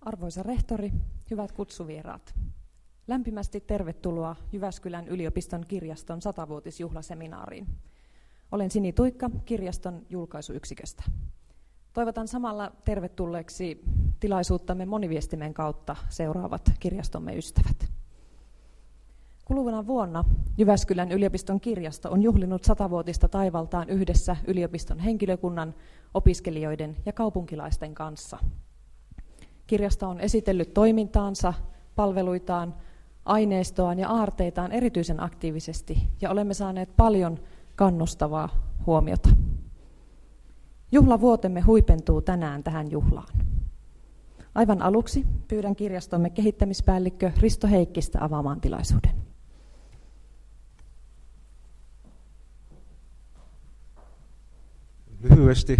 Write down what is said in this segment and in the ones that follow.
Arvoisa rehtori, hyvät kutsuvieraat. Lämpimästi tervetuloa Jyväskylän yliopiston kirjaston 100-vuotisjuhlaseminaariin. Olen Sini Tuikka kirjaston julkaisuyksiköstä. Toivotan samalla tervetulleeksi tilaisuuttamme moniviestimen kautta seuraavat kirjastomme ystävät. Kuluvana vuonna Jyväskylän yliopiston kirjasto on juhlinut 100-vuotista taivaltaan yhdessä yliopiston henkilökunnan, opiskelijoiden ja kaupunkilaisten kanssa. Kirjasto on esitellyt toimintaansa, palveluitaan, aineistoaan ja aarteitaan erityisen aktiivisesti ja olemme saaneet paljon kannustavaa huomiota. Juhlavuotemme huipentuu tänään tähän juhlaan. Aivan aluksi pyydän kirjastomme kehittämispäällikkö Risto Heikkistä avaamaan tilaisuuden. Lyhyesti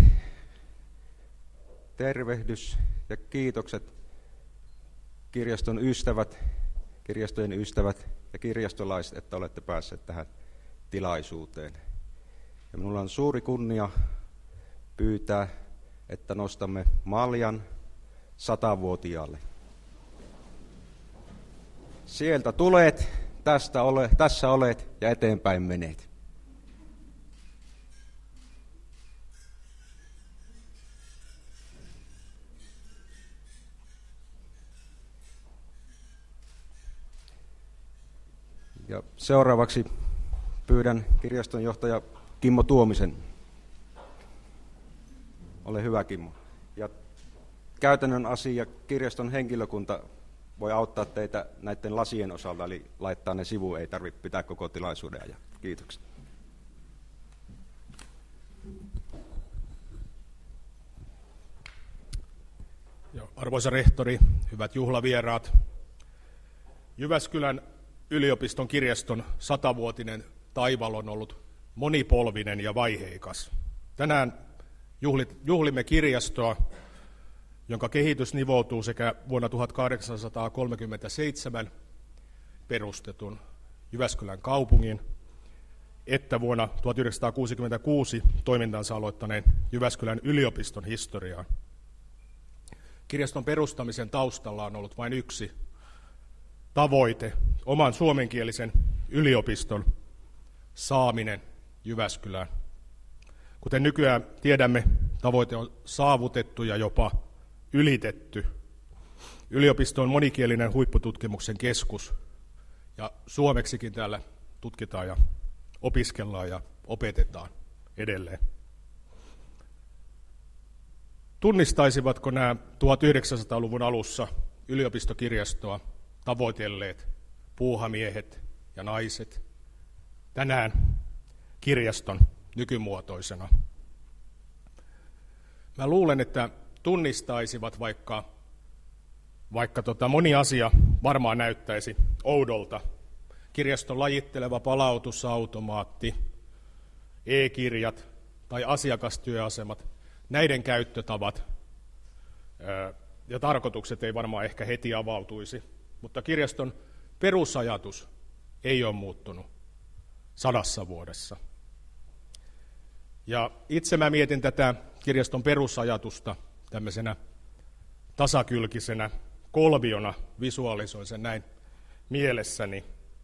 tervehdys ja kiitokset kirjaston ystävät, kirjastojen ystävät ja kirjastolaiset, että olette päässeet tähän tilaisuuteen. Ja minulla on suuri kunnia pyytää, että nostamme maljan 100-vuotiaalle. Sieltä tulet, tässä olet ja eteenpäin menet. Ja seuraavaksi pyydän kirjastonjohtaja Kimmo Tuomisen. Ole hyvä, Kimmo. Ja käytännön asia, kirjaston henkilökunta voi auttaa teitä näiden lasien osalta, eli laittaa ne sivuun, ei tarvitse pitää koko tilaisuuden ajan. Kiitoksia. Arvoisa rehtori, hyvät juhlavieraat, Jyväskylän yliopiston kirjaston 100-vuotinen taival on ollut monipolvinen ja vaiheikas. Tänään juhlimme kirjastoa, jonka kehitys nivoutuu sekä vuonna 1837 perustetun Jyväskylän kaupungin että vuonna 1966 toimintansa aloittaneen Jyväskylän yliopiston historiaan. Kirjaston perustamisen taustalla on ollut vain yksi tavoite, oman suomenkielisen yliopiston saaminen Jyväskylään. Kuten nykyään tiedämme, tavoite on saavutettu ja jopa ylitetty. Yliopisto on monikielinen huippututkimuksen keskus, ja suomeksikin täällä tutkitaan ja opiskellaan ja opetetaan edelleen. Tunnistaisivatko nämä 1900-luvun alussa yliopistokirjastoa tavoitelleet puuhamiehet ja naiset tänään kirjaston nykymuotoisena? Mä luulen, että tunnistaisivat, vaikka moni asia varmaan näyttäisi oudolta. Kirjaston lajitteleva palautusautomaatti, e-kirjat tai asiakastyöasemat, näiden käyttötavat ja tarkoitukset ei varmaan ehkä heti avautuisi, mutta kirjaston perusajatus ei ole muuttunut 100 vuodessa. Ja itse mä mietin tätä kirjaston perusajatusta tämmöisenä tasakylkisenä kolmiona, visualisoin sen näin mielessäni.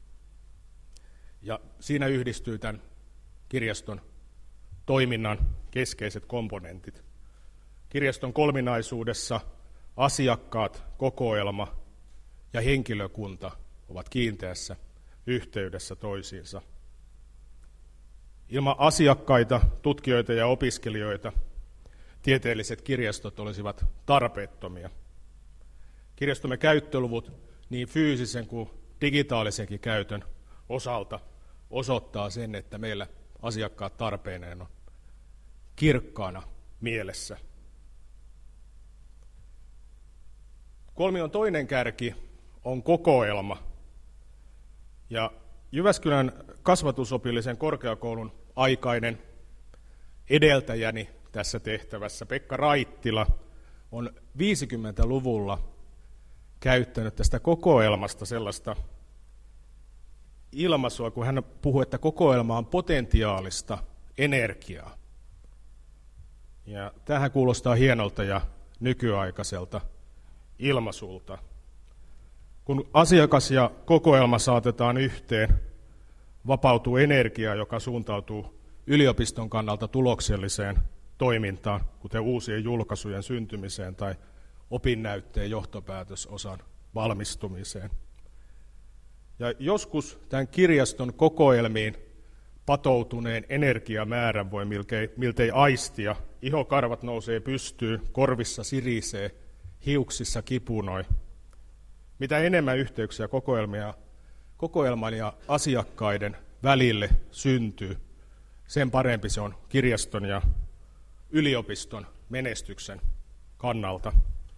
Ja siinä yhdistyy tämän kirjaston toiminnan keskeiset komponentit. Kirjaston kolminaisuudessa asiakkaat, kokoelma ja henkilökunta ovat kiinteässä yhteydessä toisiinsa. Ilman asiakkaita, tutkijoita ja opiskelijoita tieteelliset kirjastot olisivat tarpeettomia. Kirjastomme käyttöluvut niin fyysisen kuin digitaalisenkin käytön osalta osoittaa sen, että meillä asiakkaat tarpeineen on kirkkaana mielessä. Kolmion toinen kärki on kokoelma. Ja Jyväskylän kasvatusopillisen korkeakoulun aikainen edeltäjäni tässä tehtävässä, Pekka Raittila, on 50-luvulla käyttänyt tästä kokoelmasta sellaista ilmaisua, kun hän puhuu, että kokoelma on potentiaalista energiaa. Ja tämähän kuulostaa hienolta ja nykyaikaiselta. ilmaisulta. Kun asiakas ja kokoelma saatetaan yhteen, vapautuu energia, joka suuntautuu yliopiston kannalta tulokselliseen toimintaan, kuten uusien julkaisujen syntymiseen tai opinnäytteen johtopäätösosan valmistumiseen. Ja joskus tämän kirjaston kokoelmiin patoutuneen energiamäärän voi miltei aistia. Ihokarvat nousee pystyyn, korvissa sirisee, hiuksissa kipunoi. Mitä enemmän yhteyksiä kokoelman ja asiakkaiden välille syntyy, sen parempi se on kirjaston ja yliopiston menestyksen kannalta.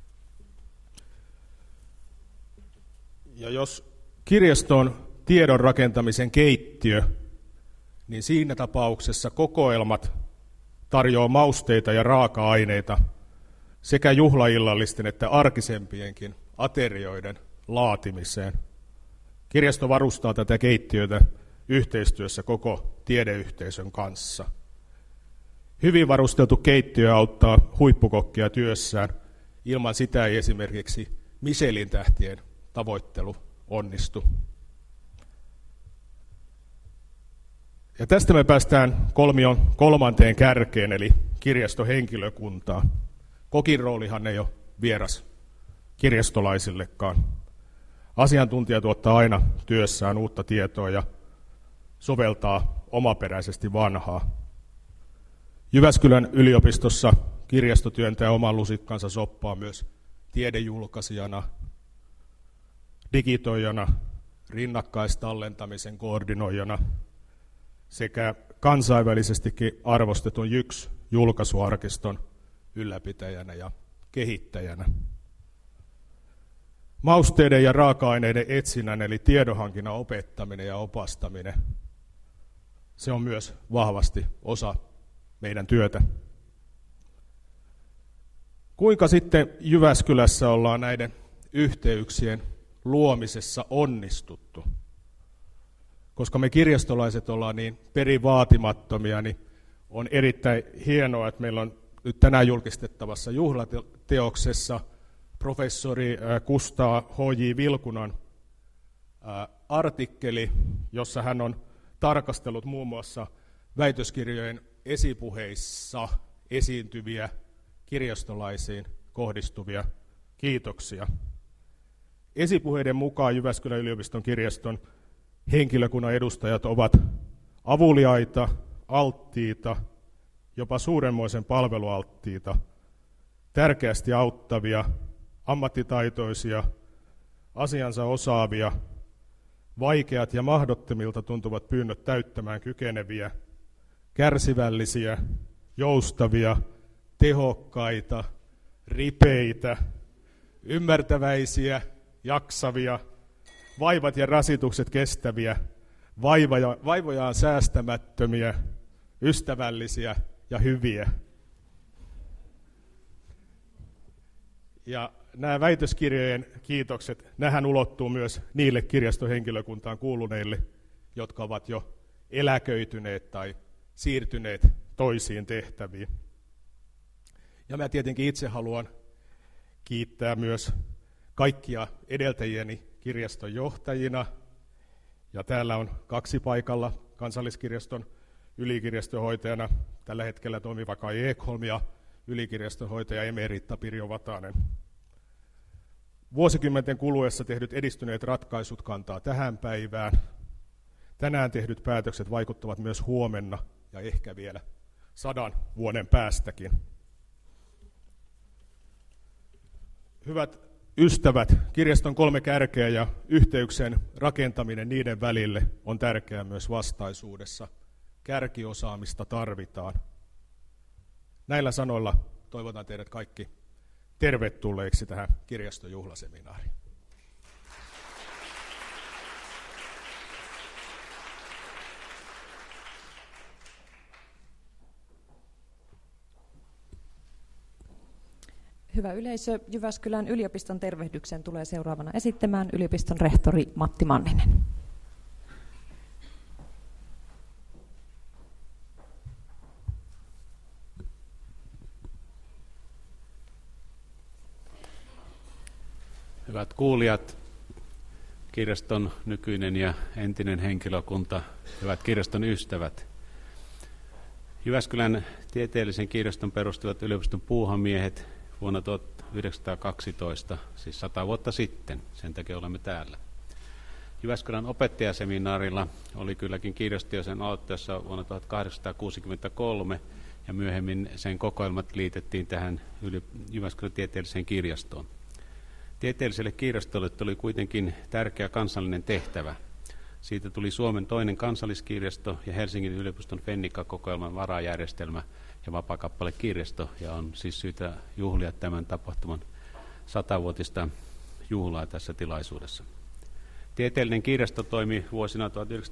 Ja jos kirjasto on tiedon rakentamisen keittiö, niin siinä tapauksessa kokoelmat tarjoaa mausteita ja raaka-aineita sekä juhlaillallisten että arkisempienkin aterioiden laatimiseen. Kirjasto varustaa tätä keittiötä yhteistyössä koko tiedeyhteisön kanssa. Hyvin varusteltu keittiö auttaa huippukokkia työssään. Ilman sitä ei esimerkiksi Michelin-tähtien tavoittelu onnistu. Ja tästä me päästään kolmion kolmanteen kärkeen, eli kirjastohenkilökuntaan. Kokin roolihan ei ole vieras kirjastolaisillekaan. Asiantuntija tuottaa aina työssään uutta tietoa ja soveltaa omaperäisesti vanhaa. Jyväskylän yliopistossa kirjasto työntää oman lusikkansa soppaa myös tiedejulkaisijana, digitoijana, rinnakkaistallentamisen koordinoijana sekä kansainvälisestikin arvostetun JYX-julkaisuarkiston ylläpitäjänä ja kehittäjänä. Mausteiden ja raaka-aineiden etsinnän eli tiedonhankinnan opettaminen ja opastaminen, se on myös vahvasti osa meidän työtä. Kuinka sitten Jyväskylässä ollaan näiden yhteyksien luomisessa onnistuttu? Koska me kirjastolaiset ollaan niin perivaatimattomia, niin on erittäin hienoa, että meillä on nyt tänään julkistettavassa juhlateoksessa professori Kustaa H.J. Vilkunan artikkeli, jossa hän on tarkastellut muun muassa väitöskirjojen esipuheissa esiintyviä kirjastolaisiin kohdistuvia kiitoksia. Esipuheiden mukaan Jyväskylän yliopiston kirjaston henkilökunnan edustajat ovat avuliaita, alttiita, jopa suurenmoisen palvelualttiita, tärkeästi auttavia, ammattitaitoisia, asiansa osaavia, vaikeat ja mahdottomilta tuntuvat pyynnöt täyttämään kykeneviä, kärsivällisiä, joustavia, tehokkaita, ripeitä, ymmärtäväisiä, jaksavia, vaivat ja rasitukset kestäviä, vaivojaan säästämättömiä, ystävällisiä ja hyviä. Ja nämä väitöskirjojen kiitokset, nämähän ulottuu myös niille kirjastohenkilökuntaan kuuluneille, jotka ovat jo eläköityneet tai siirtyneet toisiin tehtäviin. Ja mä tietenkin itse haluan kiittää myös kaikkia edeltäjieni kirjaston johtajina. Ja täällä on 2 paikalla Kansalliskirjaston ylikirjastonhoitajana tällä hetkellä toimiva Kai Ekholm ja ylikirjastonhoitaja emerita Pirjo Vatanen. Vuosikymmenten kuluessa tehdyt edistyneet ratkaisut kantaa tähän päivään. Tänään tehdyt päätökset vaikuttavat myös huomenna ja ehkä vielä 100 vuoden päästäkin. Hyvät ystävät, kirjaston 3 kärkeä ja yhteyksen rakentaminen niiden välille on tärkeää myös vastaisuudessa. Kärkiosaamista tarvitaan. Näillä sanoilla toivotan teidät kaikki tervetulleiksi tähän kirjaston juhlaseminaariin. Hyvä yleisö, Jyväskylän yliopiston tervehdyksen tulee seuraavana esittämään yliopiston rehtori Matti Manninen. Hyvät kuulijat, kirjaston nykyinen ja entinen henkilökunta, hyvät kirjaston ystävät. Jyväskylän tieteellisen kirjaston perustivat yliopiston puuhamiehet vuonna 1912, siis 100 vuotta sitten, sen takia olemme täällä. Jyväskylän opettajaseminaarilla oli kylläkin kirjasto sen aloittaessa vuonna 1863, ja myöhemmin sen kokoelmat liitettiin tähän Jyväskylän tieteelliseen kirjastoon. Tieteelliselle kirjastolle tuli kuitenkin tärkeä kansallinen tehtävä. Siitä tuli Suomen toinen kansalliskirjasto ja Helsingin yliopiston Fennica-kokoelman varajärjestelmä ja vapaakappalekirjasto, ja on siis syytä juhlia tämän tapahtuman 100-vuotista juhlaa tässä tilaisuudessa. Tieteellinen kirjasto toimi vuosina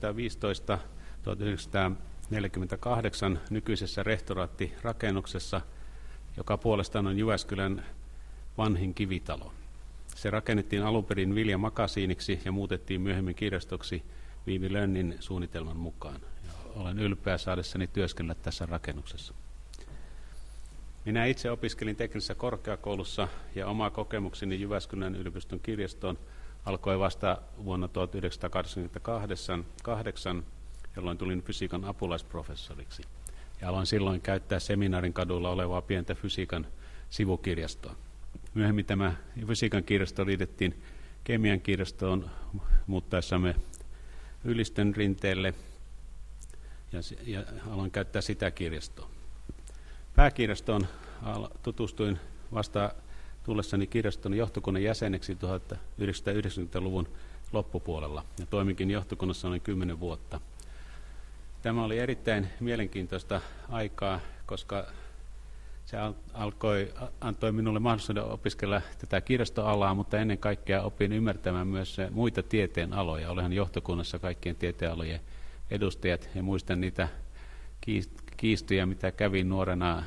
1915-1948 nykyisessä rehtoraattirakennuksessa, joka puolestaan on Jyväskylän vanhin kivitalo. Se rakennettiin alun perin Vilja Makasiiniksi ja muutettiin myöhemmin kirjastoksi Viivi Lönnin suunnitelman mukaan. Ja olen ylpeä saadessani työskennellä tässä rakennuksessa. Minä itse opiskelin teknisessä korkeakoulussa ja oma kokemukseni Jyväskylän yliopiston kirjastoon alkoi vasta vuonna 1988, jolloin tulin fysiikan apulaisprofessoriksi. Ja aloin silloin käyttää Seminaarin kadulla olevaa pientä fysiikan sivukirjastoa. Myöhemmin tämä fysiikan kirjasto liitettiin kemian kirjastoon muuttaessamme Ylistön rinteelle ja aloin käyttää sitä kirjastoa. Pääkirjastoon tutustuin vasta tullessani kirjaston johtokunnan jäseneksi 1990-luvun loppupuolella ja toiminkin johtokunnassa noin 10 vuotta. Tämä oli erittäin mielenkiintoista aikaa, koska se antoi minulle mahdollisuuden opiskella tätä kirjastoalaa, mutta ennen kaikkea opin ymmärtämään myös muita tieteenaloja. Olenhan johtokunnassa kaikkien tieteenalojen edustajat ja muistan niitä kiistoja, mitä kävin nuorena,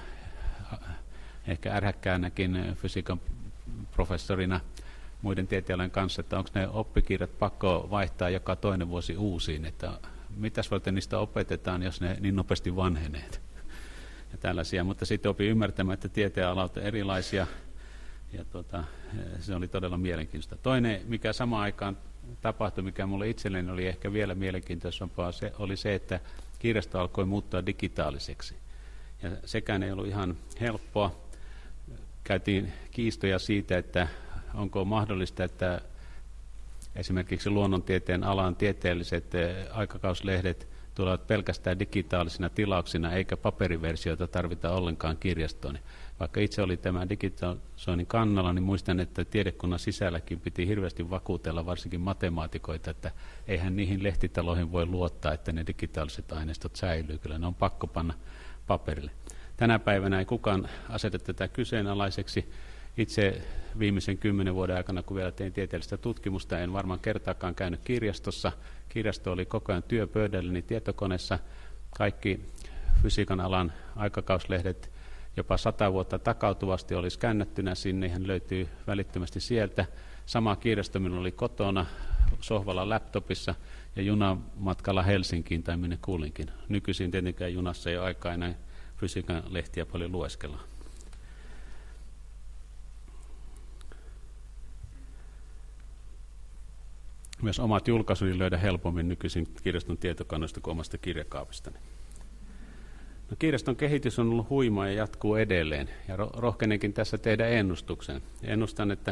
ehkä ärhäkkäänäkin fysiikan professorina muiden tieteenalojen kanssa, että onko ne oppikirjat pakko vaihtaa joka toinen vuosi uusiin, että mitäs varten niistä opetetaan, jos ne niin nopeasti vanheneet. Ja tällaisia, mutta sitten opin ymmärtämään, että tieteenalat on erilaisia, ja se oli todella mielenkiintoista. Toinen, mikä samaan aikaan tapahtui, mikä minulle itselleni oli ehkä vielä mielenkiintoisempaa, oli se, että kirjasto alkoi muuttua digitaaliseksi. Ja sekään ei ollut ihan helppoa. Käytiin kiistoja siitä, että onko mahdollista, että esimerkiksi luonnontieteen alan tieteelliset aikakauslehdet tulevat pelkästään digitaalisina tilauksina, eikä paperiversioita tarvita ollenkaan kirjastoon. Vaikka itse oli tämän digitalisoinnin kannalla, niin muistan, että tiedekunnan sisälläkin piti hirveästi vakuutella varsinkin matemaatikoita, että eihän niihin lehtitaloihin voi luottaa, että ne digitaaliset aineistot säilyy. Kyllä ne on pakko panna paperille. Tänä päivänä ei kukaan aseta tätä kyseenalaiseksi. Itse viimeisen 10 vuoden aikana, kun vielä tein tieteellistä tutkimusta, en varmaan kertaakaan käynyt kirjastossa. Kirjasto oli koko ajan työpöydälläni tietokoneessa. Kaikki fysiikan alan aikakauslehdet jopa 100 vuotta takautuvasti oli skännättynä sinne, hän löytyy välittömästi sieltä. Sama kirjasto minulla oli kotona sohvalla laptopissa ja junamatkalla Helsinkiin tai minne kuulinkin. Nykyisin tietenkään junassa ei ole aikaa enää fysiikan lehtiä paljon lueskella. Myös omat julkaisuni löydä helpommin nykyisin kirjaston tietokannoista kuin omasta kirjakaapistani. No, kirjaston kehitys on ollut huimaa ja jatkuu edelleen, ja rohkenenkin tässä tehdä ennustuksen. Ennustan, että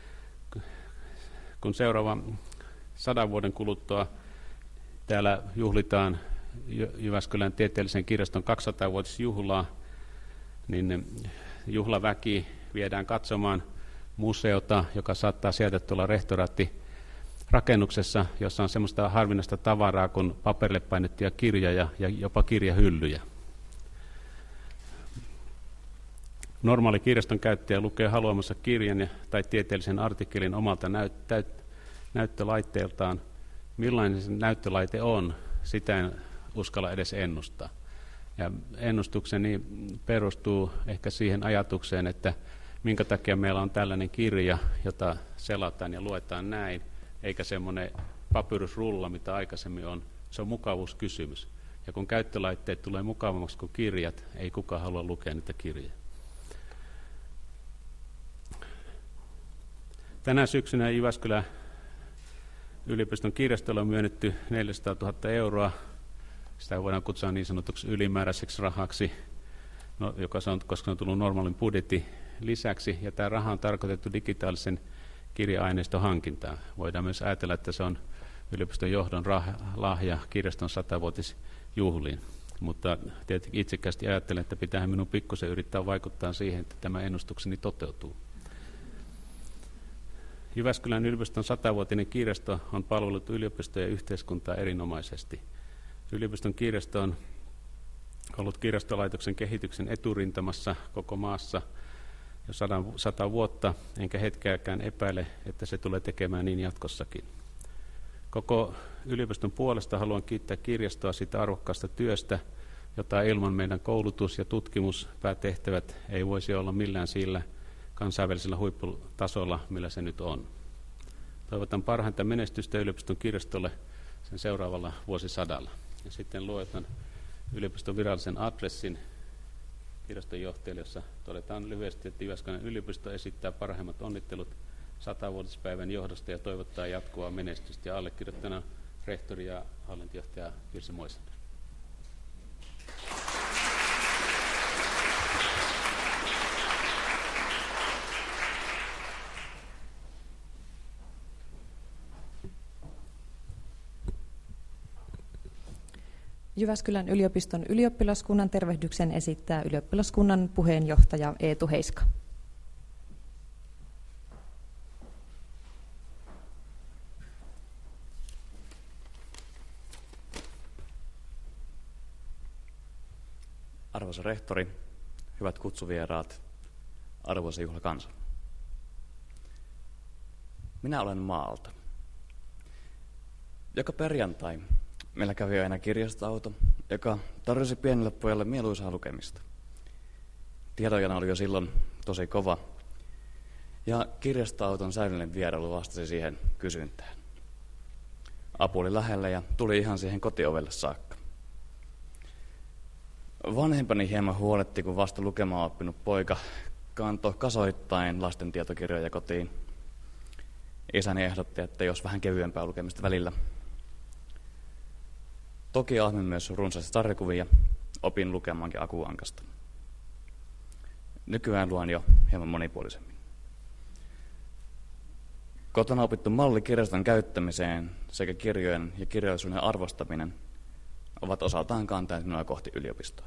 kun seuraava 100 vuoden kuluttua täällä juhlitaan Jyväskylän tieteellisen kirjaston 200-vuotisjuhlaa, niin juhlaväki viedään katsomaan museota, joka saattaa sieltä tulla rehtoraattirakennuksessa, jossa on semmoista harvinaista tavaraa kuin paperille painettuja kirjoja ja jopa kirjahyllyjä. Normaali kirjaston käyttäjä lukee haluamansa kirjan tai tieteellisen artikkelin omalta näyttölaitteeltaan. Millainen se näyttölaite on, sitä en uskalla edes ennustaa. Ja ennustukseni perustuu ehkä siihen ajatukseen, että minkä takia meillä on tällainen kirja, jota selataan ja luetaan näin, eikä semmoinen papyrusrulla, mitä aikaisemmin on. Se on mukavuuskysymys. Ja kun käyttölaitteet tulee mukavammaksi kuin kirjat, ei kukaan halua lukea niitä kirjoja. Tänä syksynä Jyväskylän yliopiston kirjastolle on myönnetty 400 000 euroa. Sitä voidaan kutsua niin sanotuksi ylimääräiseksi rahaksi, koska se on tullut normaalin budjetin lisäksi. Ja tämä raha on tarkoitettu digitaalisen kirja-aineiston hankintaan. Voidaan myös ajatella, että se on yliopiston johdon lahja kirjaston 100-vuotisjuhliin. Mutta tietenkin itsekästi ajattelen, että pitää minun pikkusen yrittää vaikuttaa siihen, että tämä ennustukseni toteutuu. Jyväskylän yliopiston 100-vuotinen kirjasto on palvellut yliopistoja ja yhteiskuntaa erinomaisesti. Yliopiston kirjasto on ollut kirjastolaitoksen kehityksen eturintamassa koko maassa jo 100 vuotta, enkä hetkeäkään epäile, että se tulee tekemään niin jatkossakin. Koko yliopiston puolesta haluan kiittää kirjastoa siitä arvokkaasta työstä, jota ilman meidän koulutus- ja tutkimuspäätehtävät ei voisi olla millään sillä kansainvälisellä huipputasolla, millä se nyt on. Toivotan parhainta menestystä yliopiston kirjastolle sen seuraavalla vuosisadalla. Ja sitten luetan yliopiston virallisen adressin kirjaston johtajalle, jossa todetaan lyhyesti, että Jyväskylän yliopisto esittää parhaimmat onnittelut 100-vuotispäivän johdosta ja toivottaa jatkuvaa menestystä. Ja allekirjoittajana rehtori ja hallintojohtaja Kirsi Moisanen. Jyväskylän yliopiston ylioppilaskunnan tervehdyksen esittää ylioppilaskunnan puheenjohtaja Eetu Heiska. Arvoisa rehtori, hyvät kutsuvieraat, arvoisa juhlakansa. Minä olen maalta. Joka perjantai meillä kävi aina kirjastoauto, joka tarjosi pienelle pojalle mieluisaa lukemista. Tietojana oli jo silloin tosi kova, ja kirjastoauton säännöllinen vierailu vastasi siihen kysyntään. Apu oli lähellä ja tuli ihan siihen kotiovelle saakka. Vanhempani hieman huoletti, kun vasta lukemaan oppinut poika kantoi kasoittain lasten tietokirjoja kotiin. Isäni ehdotti, että jos vähän kevyempää lukemista välillä. Toki ahmin myös runsaasti sarjakuvia, opin lukemaankin Akuankasta. Nykyään luon jo hieman monipuolisemmin. Kotona opittu malli kirjaston käyttämiseen sekä kirjojen ja kirjallisuuden arvostaminen ovat osaltaan kantaneet minua kohti yliopistoa.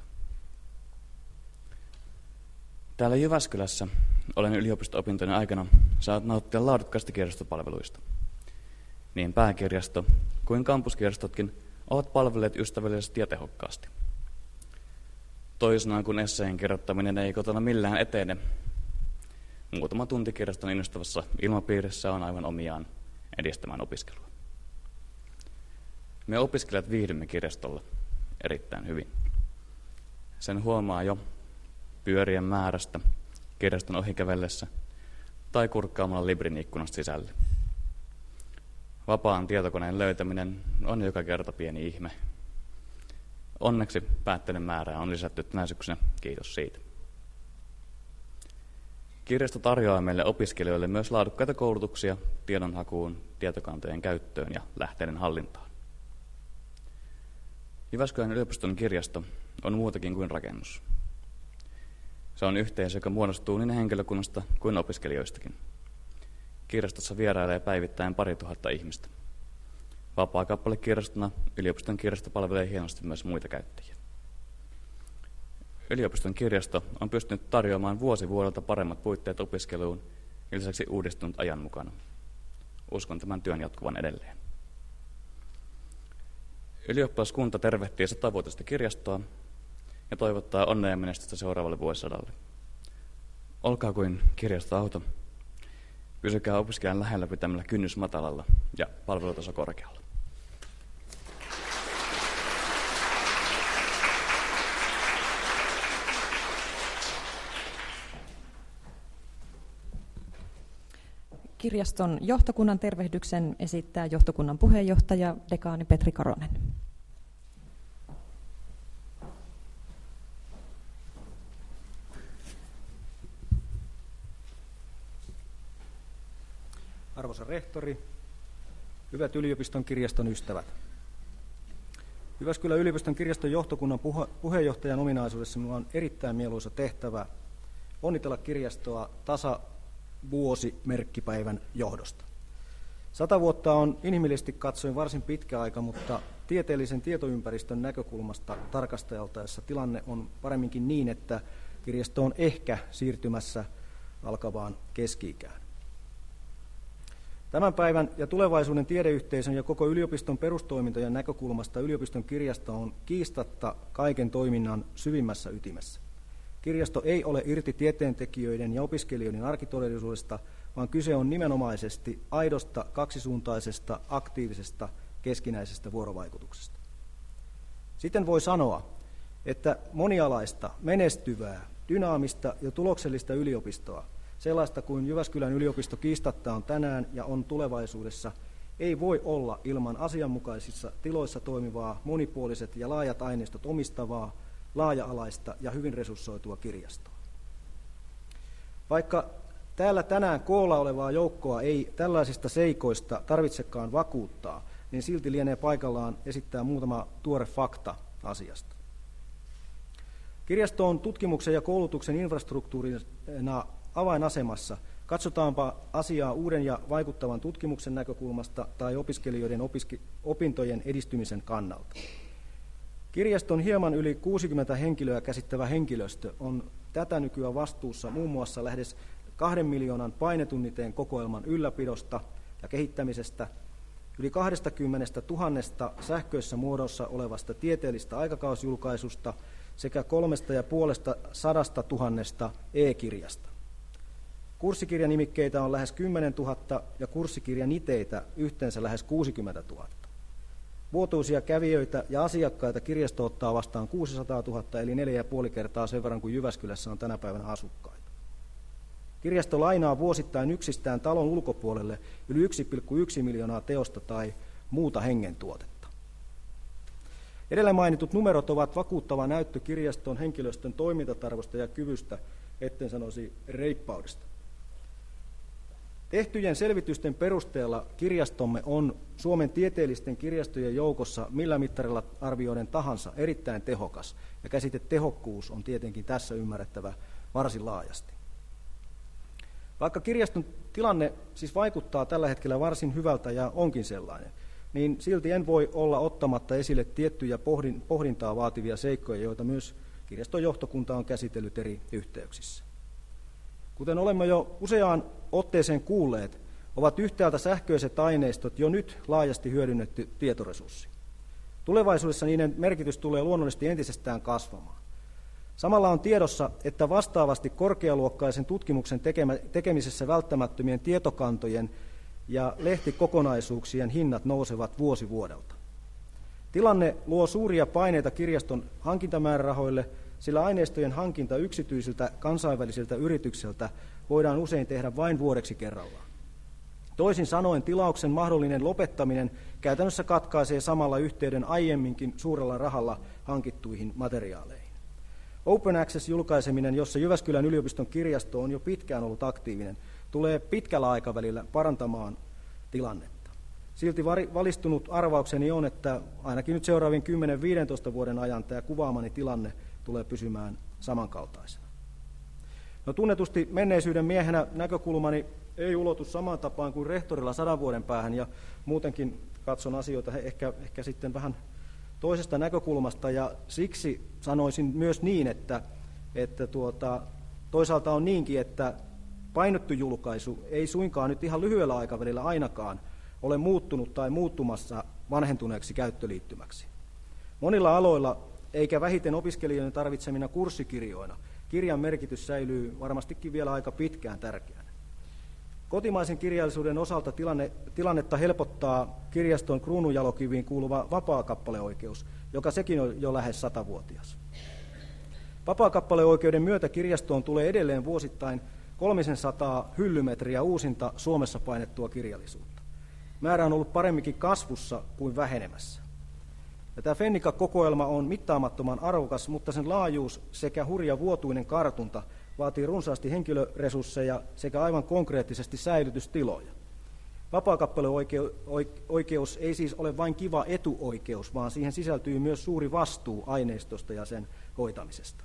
Täällä Jyväskylässä olen yliopisto-opintojen aikana saanut nauttia laadukkaista kirjastopalveluista. Niin pääkirjasto kuin kampuskirjastotkin ovat palvelleet ystävällisesti ja tehokkaasti. Toisinaan kun esseen kirjoittaminen ei kotona millään etene, muutama tunti kirjaston innostavassa ilmapiirissä on aivan omiaan edistämään opiskelua. Me opiskelijat viihdymme kirjastolla erittäin hyvin. Sen huomaa jo pyörien määrästä kirjaston ohikävellessä tai kurkkaamalla Librin ikkunasta sisälle. Vapaan tietokoneen löytäminen on joka kerta pieni ihme. Onneksi päätteiden määrää on lisätty tänä syksynä, kiitos siitä. Kirjasto tarjoaa meille opiskelijoille myös laadukkaita koulutuksia tiedonhakuun, tietokantojen käyttöön ja lähteiden hallintaan. Jyväskylän yliopiston kirjasto on muutakin kuin rakennus. Se on yhteisö, joka muodostuu niin henkilökunnasta kuin opiskelijoistakin. Kirjastossa vierailee päivittäin 2000 ihmistä. Vapaakappalekirjastona yliopiston kirjasto palvelee hienosti myös muita käyttäjiä. Yliopiston kirjasto on pystynyt tarjoamaan vuosi vuodelta paremmat puitteet opiskeluun ja lisäksi uudistunut ajan mukana. Uskon tämän työn jatkuvan edelleen. Ylioppilaskunta tervehtii 100-vuotista kirjastoa ja toivottaa onnea ja menestystä seuraavalle vuosisadalle. Olkaa kuin kirjastoauto. Pysykää opiskelijan lähellä pitämällä kynnys matalalla ja palvelutaso korkealla. Kirjaston johtokunnan tervehdyksen esittää johtokunnan puheenjohtaja, dekaani Petri Karonen. arvoisa rehtori, hyvät yliopiston kirjaston ystävät. Jyväskylän yliopiston kirjaston johtokunnan puheenjohtajan ominaisuudessa minulla on erittäin mieluisa tehtävä onnitella kirjastoa tasavuosimerkkipäivän johdosta. 100 vuotta on inhimillisesti katsoen varsin pitkä aika, mutta tieteellisen tietoympäristön näkökulmasta tarkasteltaessa tilanne on paremminkin niin, että kirjasto on ehkä siirtymässä alkavaan keski-ikään. Tämän päivän ja tulevaisuuden tiedeyhteisön ja koko yliopiston perustoimintojen näkökulmasta yliopiston kirjasto on kiistatta kaiken toiminnan syvimmässä ytimessä. Kirjasto ei ole irti tieteentekijöiden ja opiskelijoiden arkitodellisuudesta, vaan kyse on nimenomaisesti aidosta, kaksisuuntaisesta, aktiivisesta, keskinäisestä vuorovaikutuksesta. Siten voi sanoa, että monialaista, menestyvää, dynaamista ja tuloksellista yliopistoa, sellaista kuin Jyväskylän yliopisto kiistatta on tänään ja on tulevaisuudessa, ei voi olla ilman asianmukaisissa tiloissa toimivaa, monipuoliset ja laajat aineistot omistavaa, laaja-alaista ja hyvin resurssoitua kirjastoa. Vaikka täällä tänään koolla olevaa joukkoa ei tällaisista seikoista tarvitsekaan vakuuttaa, niin silti lienee paikallaan esittää muutama tuore fakta asiasta. Kirjasto on tutkimuksen ja koulutuksen infrastruktuurina avainasemassa. Katsotaanpa asiaa uuden ja vaikuttavan tutkimuksen näkökulmasta tai opiskelijoiden opintojen edistymisen kannalta. Kirjaston hieman yli 60 henkilöä käsittävä henkilöstö on tätä nykyään vastuussa muun muassa lähes 2 miljoonan painetunniteen kokoelman ylläpidosta ja kehittämisestä, yli 20 000 sähköisessä muodossa olevasta tieteellistä aikakausjulkaisusta sekä 350 000 e-kirjasta. Kurssikirjanimikkeitä on lähes 10 000 ja kurssikirjaniteitä yhteensä lähes 60 000. Vuotuisia kävijöitä ja asiakkaita kirjasto ottaa vastaan 600 000, eli 4,5 kertaa sen verran kuin Jyväskylässä on tänä päivänä asukkaita. Kirjasto lainaa vuosittain yksistään talon ulkopuolelle yli 1,1 miljoonaa teosta tai muuta hengentuotetta. Edellä mainitut numerot ovat vakuuttava näyttö kirjaston henkilöstön toimintatarvosta ja kyvystä, etten sanoisi reippaudesta. Tehtyjen selvitysten perusteella kirjastomme on Suomen tieteellisten kirjastojen joukossa millä mittarilla arvioiden tahansa erittäin tehokas, ja käsite tehokkuus on tietenkin tässä ymmärrettävä varsin laajasti. Vaikka kirjaston tilanne siis vaikuttaa tällä hetkellä varsin hyvältä ja onkin sellainen, niin silti en voi olla ottamatta esille tiettyjä pohdintaa vaativia seikkoja, joita myös kirjaston johtokunta on käsitellyt eri yhteyksissä. Kuten olemme jo useaan otteeseen kuulleet, ovat yhtäältä sähköiset aineistot jo nyt laajasti hyödynnetty tietoresurssi. Tulevaisuudessa niiden merkitys tulee luonnollisesti entisestään kasvamaan. Samalla on tiedossa, että vastaavasti korkealuokkaisen tutkimuksen tekemisessä välttämättömien tietokantojen ja lehtikokonaisuuksien hinnat nousevat vuosi vuodelta. Tilanne luo suuria paineita kirjaston hankintamäärärahoille, sillä aineistojen hankinta yksityisiltä kansainvälisiltä yrityksiltä voidaan usein tehdä vain vuodeksi kerrallaan. Toisin sanoen tilauksen mahdollinen lopettaminen käytännössä katkaisee samalla yhteyden aiemminkin suurella rahalla hankittuihin materiaaleihin. Open Access-julkaiseminen, jossa Jyväskylän yliopiston kirjasto on jo pitkään ollut aktiivinen, tulee pitkällä aikavälillä parantamaan tilannetta. Silti valistunut arvaukseni on, että ainakin nyt seuraavien 10-15 vuoden ajan tämä kuvaamani tilanne tulee pysymään samankaltaisena. No, tunnetusti menneisyyden miehenä näkökulmani ei ulotu samaan tapaan kuin rehtorilla 100 vuoden päähän, ja muutenkin katson asioita ehkä sitten vähän toisesta näkökulmasta, ja siksi sanoisin myös niin, että toisaalta on niinkin, että painottu julkaisu ei suinkaan nyt ihan lyhyellä aikavälillä ainakaan ole muuttunut tai muuttumassa vanhentuneeksi käyttöliittymäksi. Monilla aloilla, eikä vähiten opiskelijoiden tarvitsemina kurssikirjoina, kirjan merkitys säilyy varmastikin vielä aika pitkään tärkeänä. Kotimaisen kirjallisuuden osalta tilannetta helpottaa kirjaston kruununjalokiviin kuuluva vapaakappaleoikeus, joka sekin on jo lähes 100-vuotias. Vapaakappaleoikeuden myötä kirjastoon tulee edelleen vuosittain 300 hyllymetriä uusinta Suomessa painettua kirjallisuutta. Määrä on ollut paremminkin kasvussa kuin vähenemässä. Ja tämä Fennica-kokoelma on mittaamattoman arvokas, mutta sen laajuus sekä hurja vuotuinen kartunta vaatii runsaasti henkilöresursseja sekä aivan konkreettisesti säilytystiloja. Vapaakappaleoikeus ei siis ole vain kiva etuoikeus, vaan siihen sisältyy myös suuri vastuu aineistosta ja sen hoitamisesta.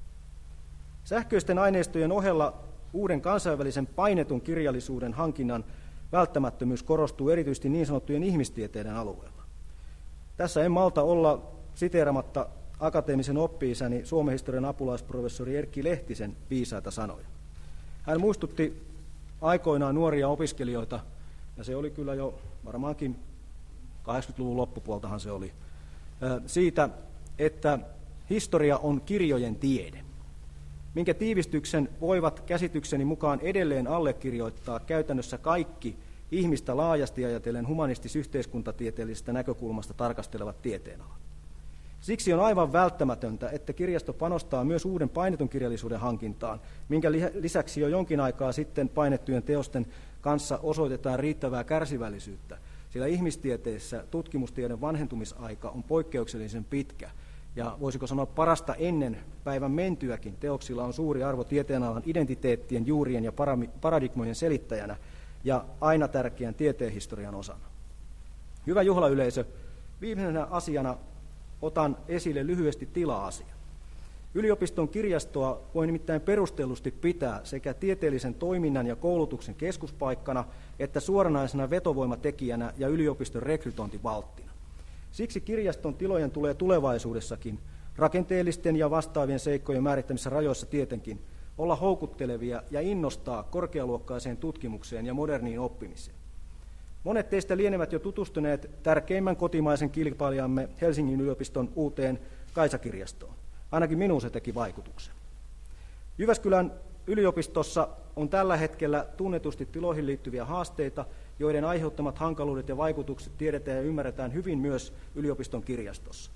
Sähköisten aineistojen ohella uuden kansainvälisen painetun kirjallisuuden hankinnan välttämättömyys korostuu erityisesti niin sanottujen ihmistieteiden alueella. Tässä en malta olla siteeramatta akateemisen oppi-isäni Suomen historian apulaisprofessori Erkki Lehtisen viisaita sanoja. Hän muistutti aikoinaan nuoria opiskelijoita, ja se oli kyllä jo varmaankin 80-luvun loppupuoltahan se oli, siitä, että historia on kirjojen tiede, minkä tiivistyksen voivat käsitykseni mukaan edelleen allekirjoittaa käytännössä kaikki ihmistä laajasti ajatellen humanistis-yhteiskuntatieteellisestä näkökulmasta tarkastelevat tieteenalat. Siksi on aivan välttämätöntä, että kirjasto panostaa myös uuden painetun kirjallisuuden hankintaan, minkä lisäksi jo jonkin aikaa sitten painettujen teosten kanssa osoitetaan riittävää kärsivällisyyttä, sillä ihmistieteissä tutkimustieden vanhentumisaika on poikkeuksellisen pitkä, ja voisiko sanoa parasta ennen päivän mentyäkin teoksilla on suuri arvo tieteenalan identiteettien, juurien ja paradigmojen selittäjänä ja aina tärkeän tieteenhistorian osana. Hyvä juhlayleisö, viimeisenä asiana otan esille lyhyesti tila-asian. Yliopiston kirjastoa voi nimittäin perustellusti pitää sekä tieteellisen toiminnan ja koulutuksen keskuspaikkana että suoranaisena vetovoimatekijänä ja yliopiston rekrytointivalttina. Siksi kirjaston tilojen tulee tulevaisuudessakin, rakenteellisten ja vastaavien seikkojen määrittämissä rajoissa tietenkin, olla houkuttelevia ja innostaa korkealuokkaiseen tutkimukseen ja moderniin oppimiseen. Monet teistä lienevät jo tutustuneet tärkeimmän kotimaisen kilpailijamme Helsingin yliopiston uuteen Kaisa-kirjastoon. Ainakin minuun se teki vaikutuksen. Jyväskylän yliopistossa on tällä hetkellä tunnetusti tiloihin liittyviä haasteita, joiden aiheuttamat hankaluudet ja vaikutukset tiedetään ja ymmärretään hyvin myös yliopiston kirjastossa.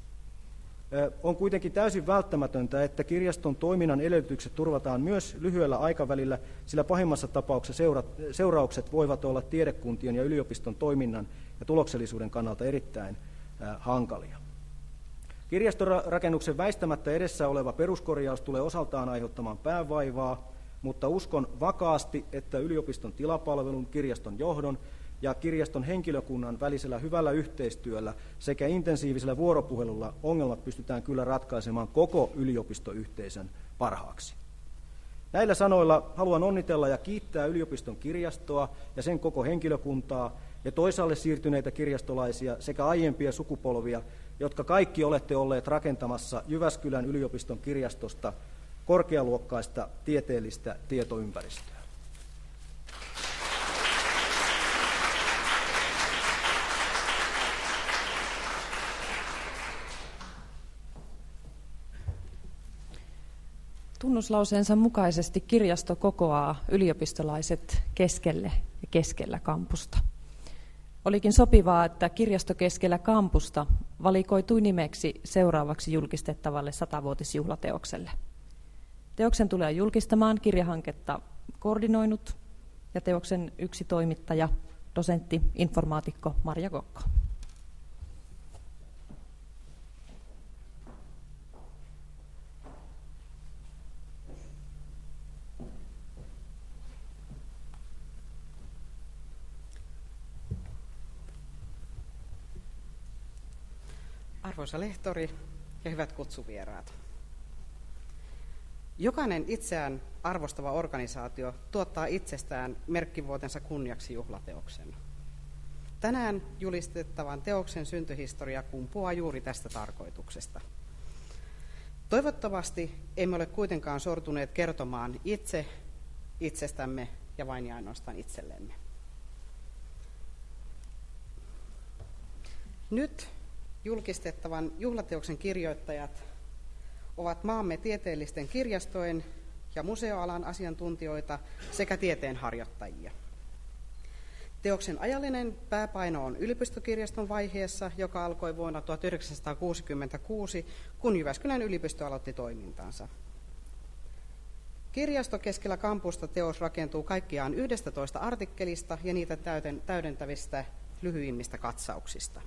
On kuitenkin täysin välttämätöntä, että kirjaston toiminnan edellytykset turvataan myös lyhyellä aikavälillä, sillä pahimmassa tapauksessa seuraukset voivat olla tiedekuntien ja yliopiston toiminnan ja tuloksellisuuden kannalta erittäin hankalia. Kirjastorakennuksen väistämättä edessä oleva peruskorjaus tulee osaltaan aiheuttamaan päänvaivaa, mutta uskon vakaasti, että yliopiston tilapalvelun, kirjaston johdon ja kirjaston henkilökunnan välisellä hyvällä yhteistyöllä sekä intensiivisellä vuoropuhelulla ongelmat pystytään kyllä ratkaisemaan koko yliopistoyhteisön parhaaksi. Näillä sanoilla haluan onnitella ja kiittää yliopiston kirjastoa ja sen koko henkilökuntaa ja toisaalle siirtyneitä kirjastolaisia sekä aiempia sukupolvia, jotka kaikki olette olleet rakentamassa Jyväskylän yliopiston kirjastosta korkealuokkaista tieteellistä tietoympäristöä. Tunnuslauseensa mukaisesti kirjasto kokoaa yliopistolaiset keskelle ja keskellä kampusta. Olikin sopivaa, että kirjasto keskellä kampusta valikoitui nimeksi seuraavaksi julkistettavalle 100-vuotisjuhlateokselle. Teoksen tulee julkistamaan kirjahanketta koordinoinut ja teoksen yksi toimittaja, dosentti, informaatikko Marja Kokko. Arvoisa lehtori ja hyvät kutsuvieraat. Jokainen itseään arvostava organisaatio tuottaa itsestään merkkivuotensa kunniaksi juhlateoksen. Tänään julistettavan teoksen syntyhistoria kumpuaa juuri tästä tarkoituksesta. Toivottavasti emme ole kuitenkaan sortuneet kertomaan itsestämme ja vain ja ainoastaan itsellemme. Nyt julkistettavan juhlateoksen kirjoittajat ovat maamme tieteellisten kirjastojen ja museoalan asiantuntijoita sekä tieteenharjoittajia. Teoksen ajallinen pääpaino on yliopistokirjaston vaiheessa, joka alkoi vuonna 1966, kun Jyväskylän yliopisto aloitti toimintansa. Kirjasto keskellä kampusta teos rakentuu kaikkiaan 11 artikkelista ja niitä täydentävistä lyhyimmistä katsauksista.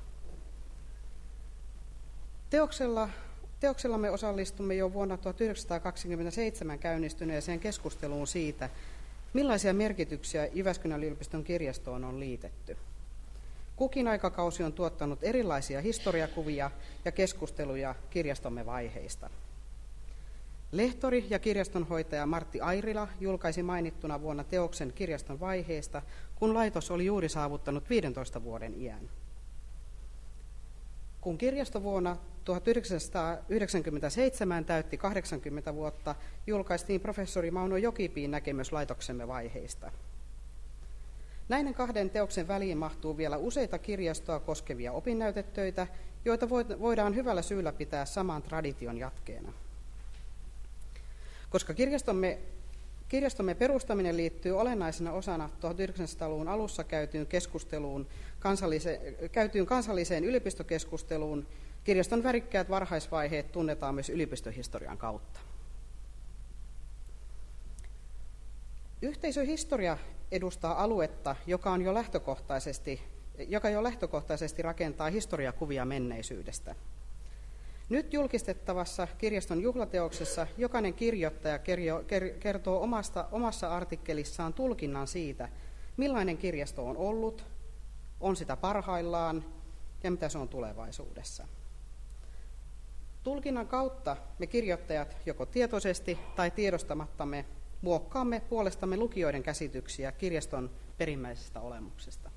Teoksellamme osallistumme jo vuonna 1927 käynnistyneeseen keskusteluun siitä, Millaisia merkityksiä Jyväskylän yliopiston kirjastoon on liitetty? Kukin aikakausi on tuottanut erilaisia historiakuvia ja keskusteluja kirjastomme vaiheista. Lehtori ja kirjastonhoitaja Martti Airila julkaisi mainittuna vuonna teoksen kirjaston vaiheista, kun laitos oli juuri saavuttanut 15 vuoden iän. Kun kirjasto vuonna 1997 täytti 80 vuotta, julkaistiin professori Mauno Jokipiin näkemys laitoksemme vaiheista. Näiden kahden teoksen väliin mahtuu vielä useita kirjastoa koskevia opinnäytetöitä, joita voidaan hyvällä syyllä pitää saman tradition jatkeena. Koska kirjastomme perustaminen liittyy olennaisena osana 1900-luvun alussa käytyyn kansalliseen yliopistokeskusteluun, kirjaston värikkäät varhaisvaiheet tunnetaan myös yliopistohistorian kautta. Yhteisöhistoria edustaa aluetta, joka jo lähtökohtaisesti rakentaa historiakuvia menneisyydestä. Nyt julkistettavassa kirjaston juhlateoksessa jokainen kirjoittaja kertoo omassa artikkelissaan tulkinnan siitä, millainen kirjasto on ollut, on sitä parhaillaan ja mitä se on tulevaisuudessa. Tulkinnan kautta me kirjoittajat joko tietoisesti tai tiedostamattamme muokkaamme puolestamme lukijoiden käsityksiä kirjaston perimmäisestä olemuksesta.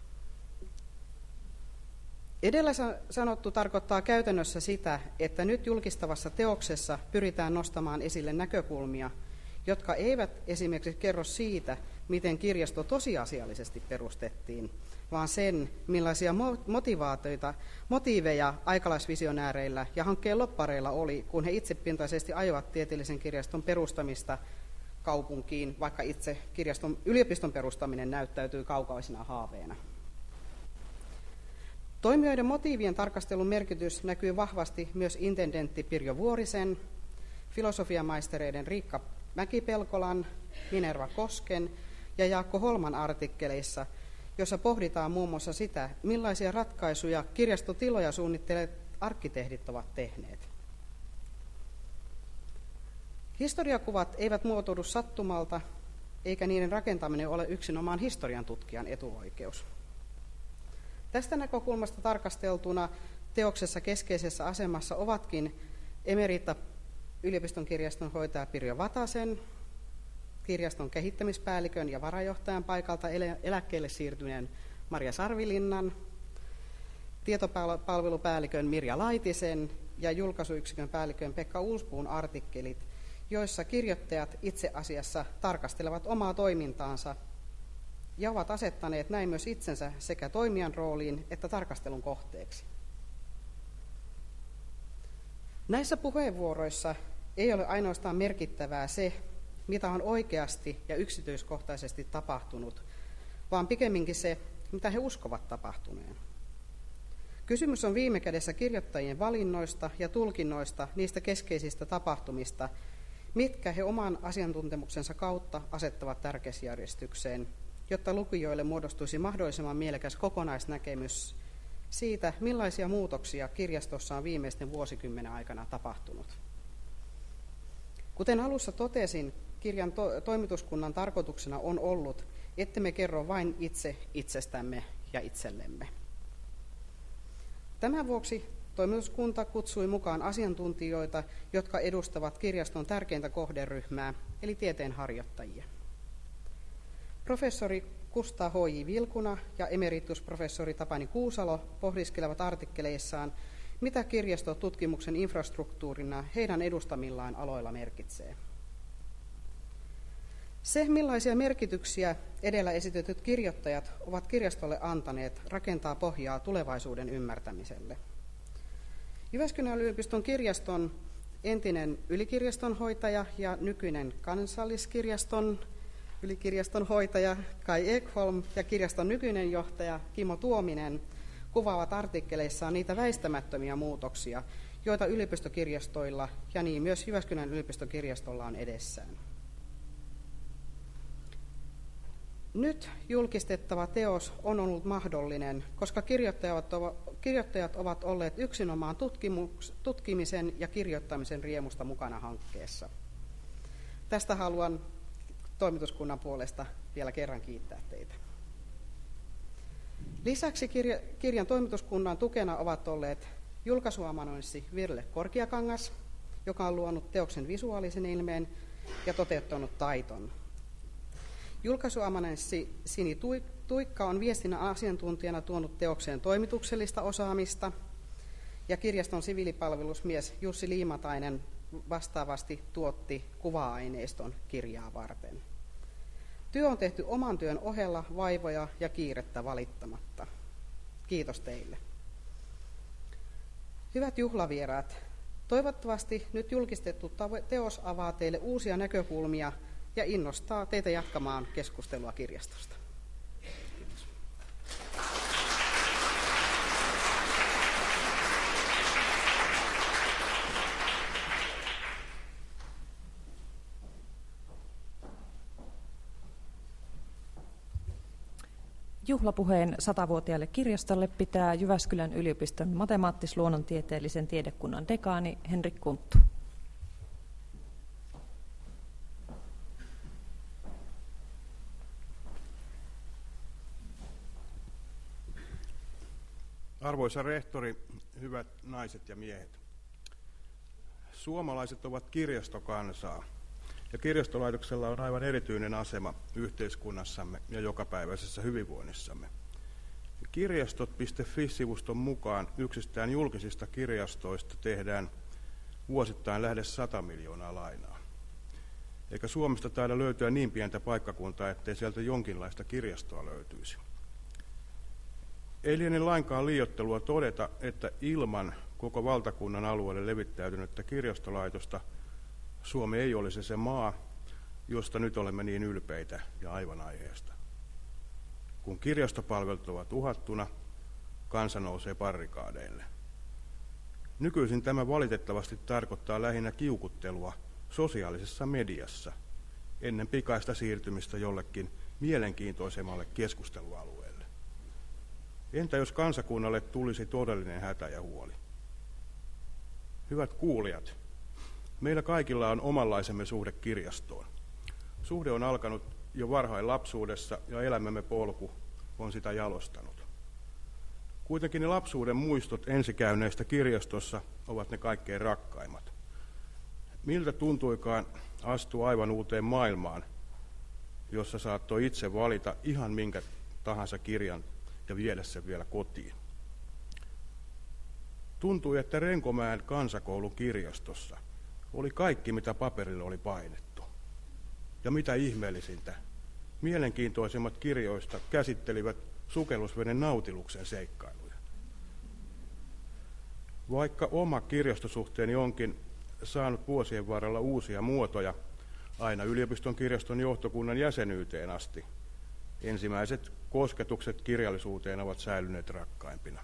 Edellä sanottu tarkoittaa käytännössä sitä, että nyt julkistavassa teoksessa pyritään nostamaan esille näkökulmia, jotka eivät esimerkiksi kerro siitä, miten kirjasto tosiasiallisesti perustettiin, vaan sen, millaisia motiiveja aikalaisvisionääreillä ja hankkeen lobbareilla oli, kun he itsepintaisesti ajoivat tieteellisen kirjaston perustamista kaupunkiin, vaikka itse yliopiston perustaminen näyttäytyy kaukaisena haaveena. Toimijoiden motiivien tarkastelun merkitys näkyy vahvasti myös intendentti Pirjo Vuorisen, filosofiamaistereiden Riikka Mäki-Pelkolan, Minerva Kosken ja Jaakko Holman artikkeleissa, jossa pohditaan muun muassa sitä, millaisia ratkaisuja kirjastotiloja suunnittelevat arkkitehdit ovat tehneet. Historiakuvat eivät muotoudu sattumalta, eikä niiden rakentaminen ole yksinomaan historian tutkijan etuoikeus. Tästä näkökulmasta tarkasteltuna teoksessa keskeisessä asemassa ovatkin emerita yliopiston kirjastonhoitaja Pirjo Vatasen, kirjaston kehittämispäällikön ja varajohtajan paikalta eläkkeelle siirtyneen Maria Sarvilinnan, tietopalvelupäällikön Mirja Laitisen ja julkaisuyksikön päällikön Pekka Uuspuun artikkelit, joissa kirjoittajat itse asiassa tarkastelevat omaa toimintaansa ja ovat asettaneet näin myös itsensä sekä toimijan rooliin että tarkastelun kohteeksi. Näissä puheenvuoroissa ei ole ainoastaan merkittävää se, mitä on oikeasti ja yksityiskohtaisesti tapahtunut, vaan pikemminkin se, mitä he uskovat tapahtuneen. Kysymys on viime kädessä kirjoittajien valinnoista ja tulkinnoista niistä keskeisistä tapahtumista, mitkä he oman asiantuntemuksensa kautta asettavat tärkeysjärjestykseen, jotta lukijoille muodostuisi mahdollisimman mielekäs kokonaisnäkemys siitä, millaisia muutoksia kirjastossa on viimeisten vuosikymmenen aikana tapahtunut. Kuten alussa totesin, kirjan toimituskunnan tarkoituksena on ollut, ettemme kerro vain itse itsestämme ja itsellemme. Tämän vuoksi toimituskunta kutsui mukaan asiantuntijoita, jotka edustavat kirjaston tärkeintä kohderyhmää, eli tieteenharjoittajia. Professori Kustaa H.J. Vilkuna ja emeritusprofessori Tapani Kuusalo pohdiskelevat artikkeleissaan, mitä kirjasto tutkimuksen infrastruktuurina heidän edustamillaan aloilla merkitsee. Se, millaisia merkityksiä edellä esitetyt kirjoittajat ovat kirjastolle antaneet, rakentaa pohjaa tulevaisuuden ymmärtämiselle. Jyväskylän yliopiston kirjaston entinen ylikirjastonhoitaja ja nykyinen kansalliskirjaston ylikirjastonhoitaja Kai Ekholm ja kirjaston nykyinen johtaja Kimmo Tuominen kuvaavat artikkeleissaan niitä väistämättömiä muutoksia, joita yliopistokirjastoilla ja niin myös Jyväskylän yliopistokirjastolla on edessään. Nyt julkistettava teos on ollut mahdollinen, koska kirjoittajat ovat olleet yksinomaan tutkimisen ja kirjoittamisen riemusta mukana hankkeessa. Tästä haluan toimituskunnan puolesta vielä kerran kiittää teitä. Lisäksi kirjan toimituskunnan tukena ovat olleet julkaisuamanuenssi Virle Korkeakangas, joka on luonut teoksen visuaalisen ilmeen ja toteuttanut taiton. Julkaisuamanuenssi Sini Tuikka on viestinnän asiantuntijana tuonut teokseen toimituksellista osaamista, ja kirjaston siviilipalvelusmies Jussi Liimatainen vastaavasti tuotti kuva-aineiston kirjaa varten. Työ on tehty oman työn ohella vaivoja ja kiirettä valittamatta. Kiitos teille. Hyvät juhlavieraat, toivottavasti nyt julkistettu teos avaa teille uusia näkökulmia ja innostaa teitä jatkamaan keskustelua kirjastosta. Kiitos. Juhlapuheen 100-vuotiaalle kirjastolle pitää Jyväskylän yliopiston matemaattis-luonnontieteellisen tiedekunnan dekaani Henrik Kunttu. Arvoisa rehtori, hyvät naiset ja miehet. Suomalaiset ovat kirjastokansaa, ja kirjastolaitoksella on aivan erityinen asema yhteiskunnassamme ja jokapäiväisessä hyvinvoinnissamme. Kirjastot.fi-sivuston mukaan yksistään julkisista kirjastoista tehdään vuosittain lähes 100 miljoonaa lainaa. Eikä Suomesta taida löytyä niin pientä paikkakuntaa, ettei sieltä jonkinlaista kirjastoa löytyisi. Ei liene lainkaan liioittelua todeta, että ilman koko valtakunnan alueelle levittäytynyttä kirjastolaitosta Suomi ei olisi se maa, josta nyt olemme niin ylpeitä ja aivan aiheesta. Kun kirjastopalvelut ovat uhattuna, kansa nousee barrikaadeille. Nykyisin tämä valitettavasti tarkoittaa lähinnä kiukuttelua sosiaalisessa mediassa ennen pikaista siirtymistä jollekin mielenkiintoisemmalle keskustelualueelle. Entä jos kansakunnalle tulisi todellinen hätä ja huoli? Hyvät kuulijat, meillä kaikilla on omanlaisemme suhde kirjastoon. Suhde on alkanut jo varhain lapsuudessa ja elämämme polku on sitä jalostanut. Kuitenkin ne lapsuuden muistot ensikäynneistä kirjastossa ovat ne kaikkein rakkaimmat. Miltä tuntuikaan astua aivan uuteen maailmaan, jossa saattoi itse valita ihan minkä tahansa kirjan ja viedä sen vielä kotiin. Tuntui, että Renkomäen kansakoulun kirjastossa oli kaikki, mitä paperille oli painettu. Ja mitä ihmeellisintä, mielenkiintoisimmat kirjoista käsittelivät sukellusveden Nautiluksen seikkailuja. Vaikka oma kirjastosuhteeni onkin saanut vuosien varrella uusia muotoja, aina yliopiston kirjaston johtokunnan jäsenyyteen asti, ensimmäiset kosketukset kirjallisuuteen ovat säilyneet rakkaimpina.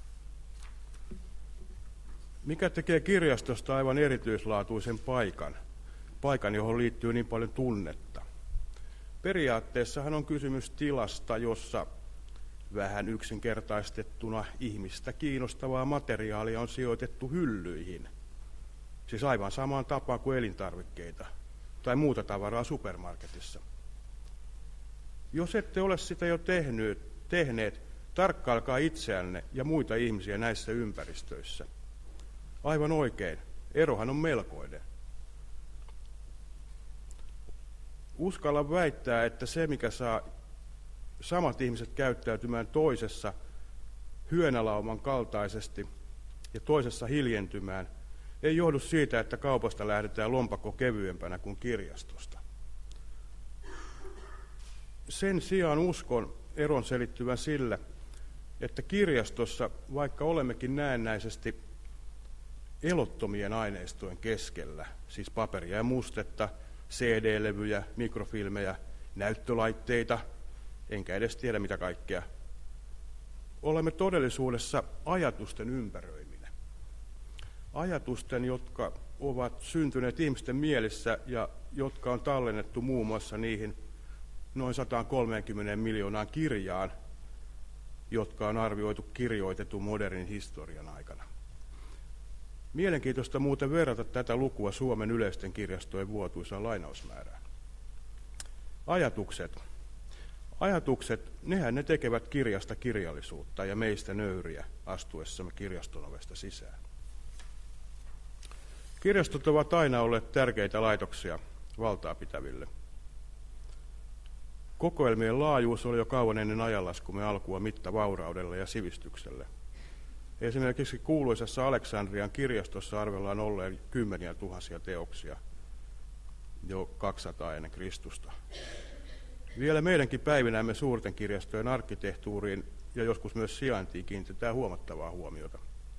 Mikä tekee kirjastosta aivan erityislaatuisen paikan, johon liittyy niin paljon tunnetta? Periaatteessahan on kysymys tilasta, jossa vähän yksinkertaistettuna ihmistä kiinnostavaa materiaalia on sijoitettu hyllyihin. Siis aivan samaan tapaan kuin elintarvikkeita tai muuta tavaraa supermarketissa. Jos ette ole sitä jo tehneet, tarkkailkaa itseänne ja muita ihmisiä näissä ympäristöissä. Aivan oikein, erohan on melkoinen. Uskallan väittää, että se mikä saa samat ihmiset käyttäytymään toisessa hyönälauman kaltaisesti ja toisessa hiljentymään, ei johdu siitä, että kaupasta lähdetään lompakko kevyempänä kuin kirjastosta. Sen sijaan uskon eron selittyvän sillä, että kirjastossa, vaikka olemmekin näennäisesti elottomien aineistojen keskellä, siis paperia ja mustetta, CD-levyjä, mikrofilmejä, näyttölaitteita, enkä edes tiedä mitä kaikkea, olemme todellisuudessa ajatusten ympäröiminä. Ajatusten, jotka ovat syntyneet ihmisten mielissä ja jotka on tallennettu muun muassa niihin noin 130 miljoonaan kirjaan, jotka on arvioitu kirjoitetun modernin historian aikana. Mielenkiintoista muuten verrata tätä lukua Suomen yleisten kirjastojen vuotuisaan lainausmäärään. Ajatukset, nehän ne tekevät kirjasta kirjallisuutta ja meistä nöyriä astuessamme kirjaston ovesta sisään. Kirjastot ovat aina olleet tärkeitä laitoksia valtaa pitäville. Kokoelmien laajuus oli jo kauan ennen ajanlaskumme alkua mitta vauraudelle ja sivistykselle. Esimerkiksi kuuluisassa Aleksandrian kirjastossa arvellaan olleen 10 000 teoksia jo 200 ennen Kristusta. Vielä meidänkin päivinämme suurten kirjastojen arkkitehtuuriin ja joskus myös sijaintiin kiinnitetään huomattavaa huomiota.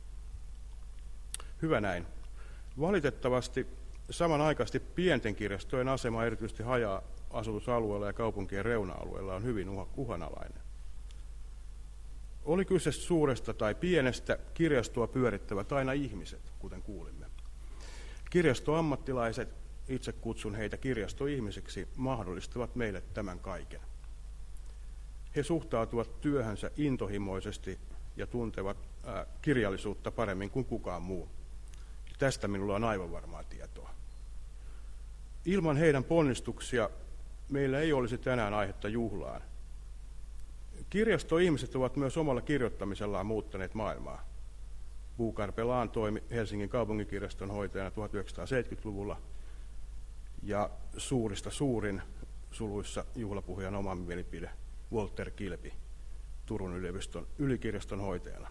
Hyvä näin. Valitettavasti samanaikaisesti pienten kirjastojen asema erityisesti haja-asutusalueella ja kaupunkien reuna-alueella on hyvin uhanalainen. Oli kyse suuresta tai pienestä, kirjastoa pyörittävät aina ihmiset, kuten kuulimme. Kirjastoammattilaiset, itse kutsun heitä kirjastoihmisiksi, mahdollistavat meille tämän kaiken. He suhtautuvat työhönsä intohimoisesti ja tuntevat kirjallisuutta paremmin kuin kukaan muu. Tästä minulla on aivan varmaa tietoa. Ilman heidän ponnistuksia meillä ei olisi tänään aihetta juhlaan. Kirjastoihmiset ovat myös omalla kirjoittamisellaan muuttaneet maailmaa. Buukar-Pelaan toimi Helsingin kaupunkikirjaston hoitajana 1970-luvulla ja suurista suurin suluissa juhlapuhujan oma mielipide Walter Kilpi Turun yliopiston ylikirjaston hoitajana.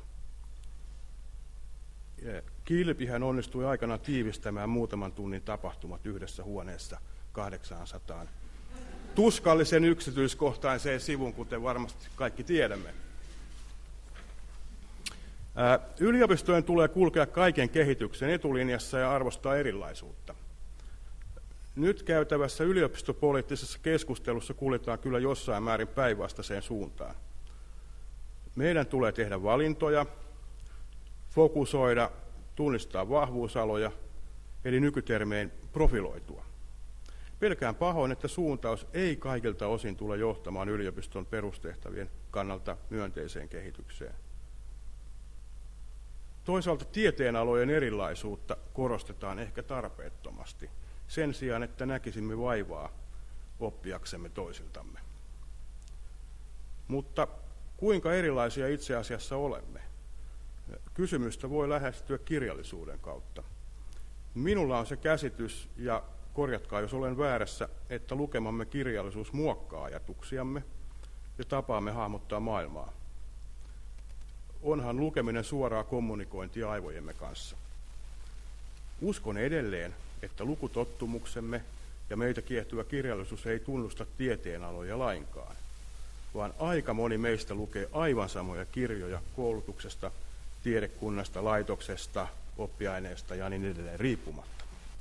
Kilpihän onnistui aikanaan tiivistämään muutaman tunnin tapahtumat yhdessä huoneessa 800 tuskallisen yksityiskohtaiseen sivun, kuten varmasti kaikki tiedämme. Yliopistojen tulee kulkea kaiken kehityksen etulinjassa ja arvostaa erilaisuutta. Nyt käytävässä yliopistopoliittisessa keskustelussa kuljetaan kyllä jossain määrin päinvastaiseen suuntaan. Meidän tulee tehdä valintoja, fokusoida, tunnistaa vahvuusaloja, eli nykytermein profiloitua. Pelkään pahoin, että suuntaus ei kaikilta osin tule johtamaan yliopiston perustehtävien kannalta myönteiseen kehitykseen. Toisaalta tieteenalojen erilaisuutta korostetaan ehkä tarpeettomasti, sen sijaan, että näkisimme vaivaa oppiaksemme toisiltamme. Mutta kuinka erilaisia itse asiassa olemme? Kysymystä voi lähestyä kirjallisuuden kautta. Minulla on se käsitys, ja korjatkaa jos olen väärässä, että lukemamme kirjallisuus muokkaa ajatuksiamme ja tapaamme hahmottaa maailmaa. Onhan lukeminen suoraa kommunikointia aivojemme kanssa. Uskon edelleen, että lukutottumuksemme ja meitä kiehtyvä kirjallisuus ei tunnusta tieteenaloja lainkaan, vaan aika moni meistä lukee aivan samoja kirjoja koulutuksesta, tiedekunnasta, laitoksesta, oppiaineesta ja niin edelleen riippumatta.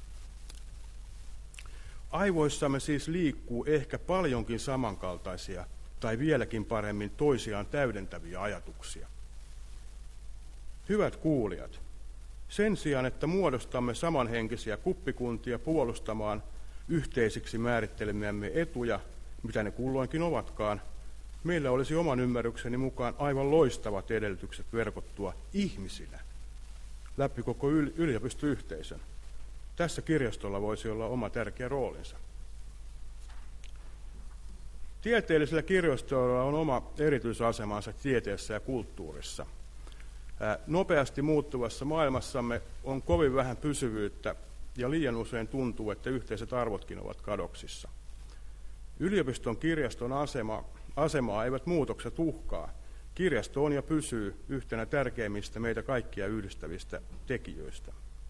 Aivoissamme siis liikkuu ehkä paljonkin samankaltaisia tai vieläkin paremmin toisiaan täydentäviä ajatuksia. Hyvät kuulijat, sen sijaan, että muodostamme samanhenkisiä kuppikuntia puolustamaan yhteisiksi määrittelemiämme etuja, mitä ne kulloinkin ovatkaan, meillä olisi oman ymmärrykseni mukaan aivan loistavat edellytykset verkottua ihmisinä läpi koko yliopistoyhteisön. Tässä kirjastolla voisi olla oma tärkeä roolinsa. Tieteellisillä kirjastoilla on oma erityisasemansa tieteessä ja kulttuurissa. Nopeasti muuttuvassa maailmassamme on kovin vähän pysyvyyttä ja liian usein tuntuu, että yhteiset arvotkin ovat kadoksissa. Yliopiston kirjaston asemaa eivät muutokset uhkaa. Kirjasto on ja pysyy yhtenä tärkeimmistä meitä kaikkia yhdistävistä tekijöistä.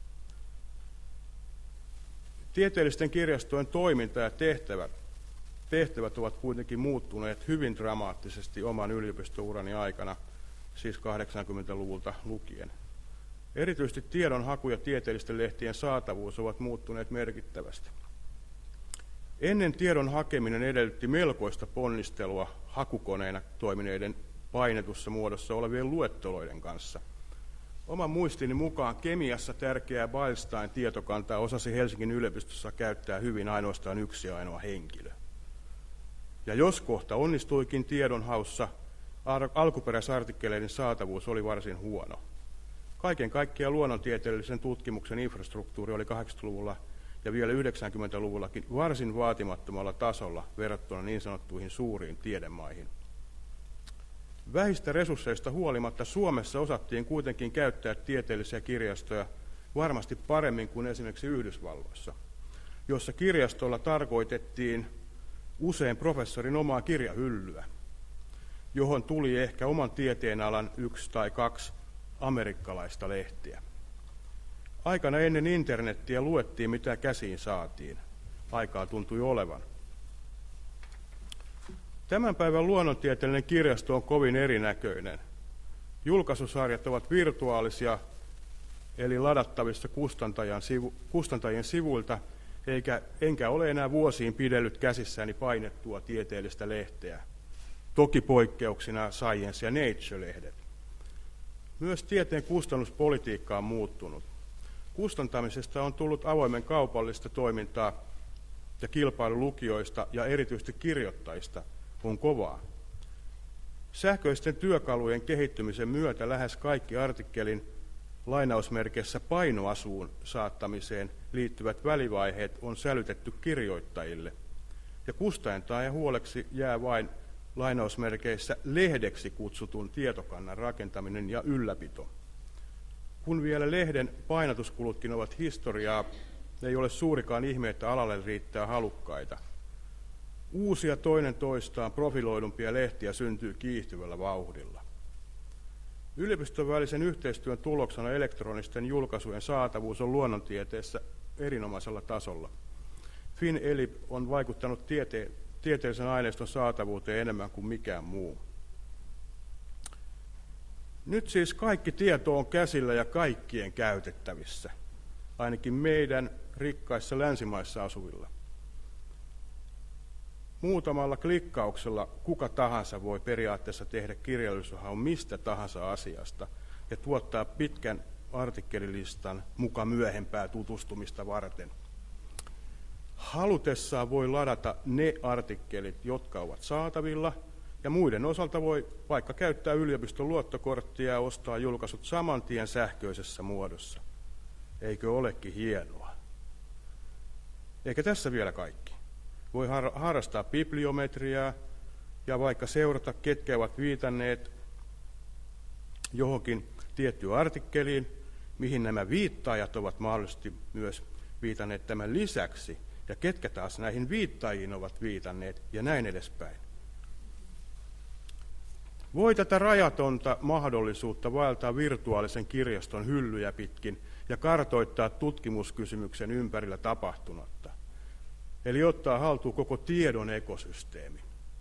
Tieteellisten kirjastojen toiminta ja tehtävät ovat kuitenkin muuttuneet hyvin dramaattisesti oman yliopistourani aikana, siis 80-luvulta lukien. Erityisesti tiedonhaku ja tieteellisten lehtien saatavuus ovat muuttuneet merkittävästi. Ennen tiedon hakeminen edellytti melkoista ponnistelua hakukoneena toimineiden painetussa muodossa olevien luetteloiden kanssa. Oman muistini mukaan kemiassa tärkeää Beilstein-tietokantaa osasi Helsingin yliopistossa käyttää hyvin ainoastaan yksi ainoa henkilö. Ja jos kohta onnistuikin tiedonhaussa, alkuperäisartikkeleiden saatavuus oli varsin huono. Kaiken kaikkiaan luonnontieteellisen tutkimuksen infrastruktuuri oli 80-luvulla ja vielä 90-luvullakin varsin vaatimattomalla tasolla verrattuna niin sanottuihin suuriin tiedemaihin. Vähistä resursseista huolimatta Suomessa osattiin kuitenkin käyttää tieteellisiä kirjastoja varmasti paremmin kuin esimerkiksi Yhdysvalloissa, jossa kirjastolla tarkoitettiin usein professorin omaa kirjahyllyä, johon tuli ehkä oman tieteenalan 1 tai 2 amerikkalaista lehtiä. Aikana ennen internettiä luettiin, mitä käsiin saatiin. Aikaa tuntui olevan. Tämän päivän luonnontieteellinen kirjasto on kovin erinäköinen. Julkaisusarjat ovat virtuaalisia, eli ladattavissa kustantajien sivuilta, enkä ole enää vuosiin pidellyt käsissäni painettua tieteellistä lehteä. Toki poikkeuksina Science ja Nature-lehdet. Myös tieteen kustannuspolitiikka on muuttunut. Kustantamisesta on tullut avoimen kaupallista toimintaa ja kilpailu lukijoista ja erityisesti kirjoittajista on kovaa. Sähköisten työkalujen kehittymisen myötä lähes kaikki artikkelin lainausmerkeissä painoasuun saattamiseen liittyvät välivaiheet on sälytetty kirjoittajille, ja kustantajan huoleksi jää vain lainausmerkeissä lehdeksi kutsutun tietokannan rakentaminen ja ylläpito. Kun vielä lehden painatuskulutkin ovat historiaa, ei ole suurikaan ihme, että alalle riittää halukkaita. Uusia toinen toistaan profiloidumpia lehtiä syntyy kiihtyvällä vauhdilla. Yliopiston välisen yhteistyön tuloksena elektronisten julkaisujen saatavuus on luonnontieteessä erinomaisella tasolla. FinElib on vaikuttanut tieteellisen aineiston saatavuuteen enemmän kuin mikään muu. Nyt siis kaikki tieto on käsillä ja kaikkien käytettävissä, ainakin meidän rikkaissa länsimaissa asuvilla. Muutamalla klikkauksella kuka tahansa voi periaatteessa tehdä kirjallisuushaun mistä tahansa asiasta ja tuottaa pitkän artikkelilistan muka myöhempää tutustumista varten. Halutessaan voi ladata ne artikkelit, jotka ovat saatavilla, ja muiden osalta voi vaikka käyttää yliopiston luottokorttia ja ostaa julkaisut saman tien sähköisessä muodossa. Eikö olekin hienoa? Eikä tässä vielä kaikki. Voi harrastaa bibliometriaa ja vaikka seurata, ketkä ovat viitanneet johonkin tiettyyn artikkeliin, mihin nämä viittaajat ovat mahdollisesti myös viitanneet tämän lisäksi, ja ketkä taas näihin viittaajiin ovat viitanneet, ja näin edespäin. Voi tätä rajatonta mahdollisuutta vaeltaa virtuaalisen kirjaston hyllyjä pitkin ja kartoittaa tutkimuskysymyksen ympärillä tapahtunutta. Eli ottaa haltuun koko tiedon ekosysteemi.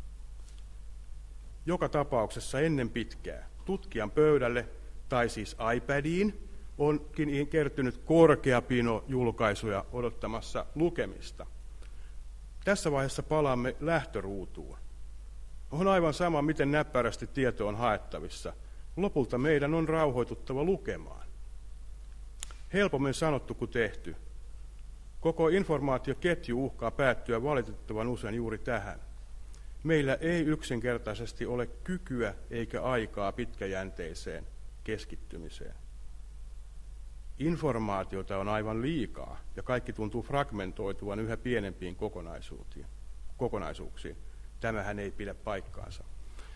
Joka tapauksessa ennen pitkää tutkijan pöydälle, tai siis iPadiin, onkin kertynyt korkea pino julkaisuja odottamassa lukemista. Tässä vaiheessa palaamme lähtöruutuun. On aivan sama, miten näppärästi tieto on haettavissa. Lopulta meidän on rauhoituttava lukemaan. Helpommin sanottu kuin tehty. Koko informaatioketju uhkaa päättyä valitettavan usein juuri tähän. Meillä ei yksinkertaisesti ole kykyä eikä aikaa pitkäjänteiseen keskittymiseen. Informaatiota on aivan liikaa ja kaikki tuntuu fragmentoituvan yhä pienempiin kokonaisuuksiin. Tämähän ei pidä paikkaansa.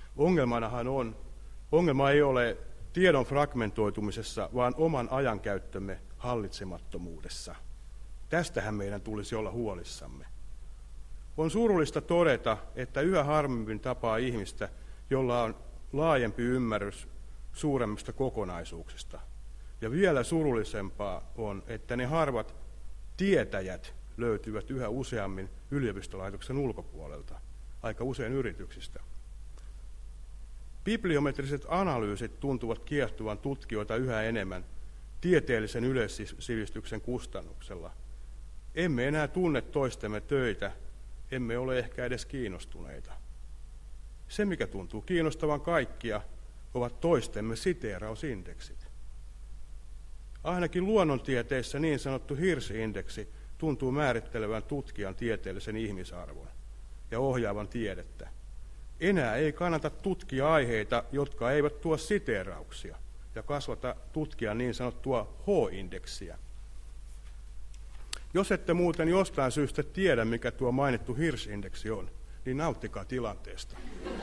Ongelma ei ole tiedon fragmentoitumisessa, vaan oman ajankäyttömme hallitsemattomuudessa. Tästähän meidän tulisi olla huolissamme. On surullista todeta, että yhä harvemmin tapaa ihmistä, jolla on laajempi ymmärrys suuremmista kokonaisuuksista. Ja vielä surullisempaa on, että ne harvat tietäjät löytyvät yhä useammin yliopistolaitoksen ulkopuolelta, aika usein yrityksistä. Bibliometriset analyysit tuntuvat kiehtovan tutkijoita yhä enemmän tieteellisen yleissivistyksen kustannuksella. Emme enää tunne toistemme töitä, emme ole ehkä edes kiinnostuneita. Se, mikä tuntuu kiinnostavan kaikkia, ovat toistemme siteerausindeksit. Ainakin luonnontieteissä niin sanottu Hirsch-indeksi tuntuu määrittelevän tutkijan tieteellisen ihmisarvon ja ohjaavan tiedettä. Enää ei kannata tutkia aiheita, jotka eivät tuo siteerauksia ja kasvata tutkijan niin sanottua H-indeksiä. Jos ette muuten jostain syystä tiedä, mikä tuo mainittu Hirsch-indeksi on, niin nauttikaa tilanteesta.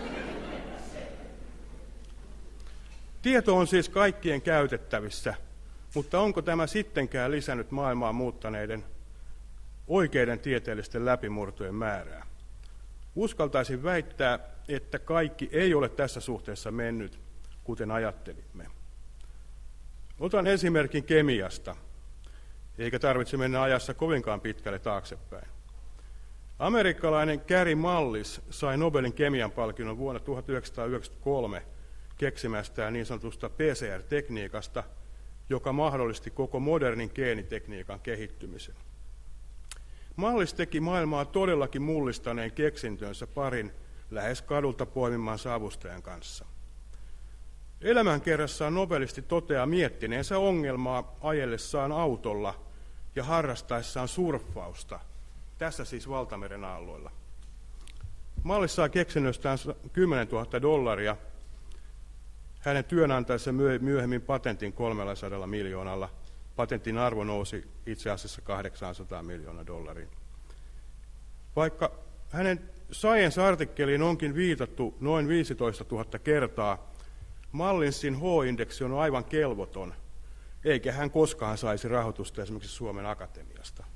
Tieto on siis kaikkien käytettävissä, mutta onko tämä sittenkään lisännyt maailmaa muuttaneiden oikeiden tieteellisten läpimurtojen määrää? Uskaltaisin väittää, että kaikki ei ole tässä suhteessa mennyt, kuten ajattelimme. Otan esimerkin kemiasta, eikä tarvitse mennä ajassa kovinkaan pitkälle taaksepäin. Amerikkalainen Gary Mullis sai Nobelin kemian palkinnon vuonna 1993 keksimästään niin sanotusta PCR-tekniikasta, joka mahdollisti koko modernin geenitekniikan kehittymisen. Mullis teki maailmaa todellakin mullistaneen keksintönsä parin lähes kadulta poimimansa avustajan kanssa. Elämänkerrassaan nobelisti toteaa miettineensä ongelmaa ajellessaan autolla ja harrastaessaan surffausta, tässä siis valtameren aalloilla. Mullis saa keksinnöstään $10 000. Hänen työnantajansa möi myöhemmin patentin $300 miljoonalla. Patentin arvo nousi itse asiassa $800 miljoonaa. Vaikka hänen Science-artikkeliin onkin viitattu noin 15 000 kertaa, Mullinsin H-indeksi on aivan kelvoton, eikä hän koskaan saisi rahoitusta esimerkiksi Suomen Akatemiasta.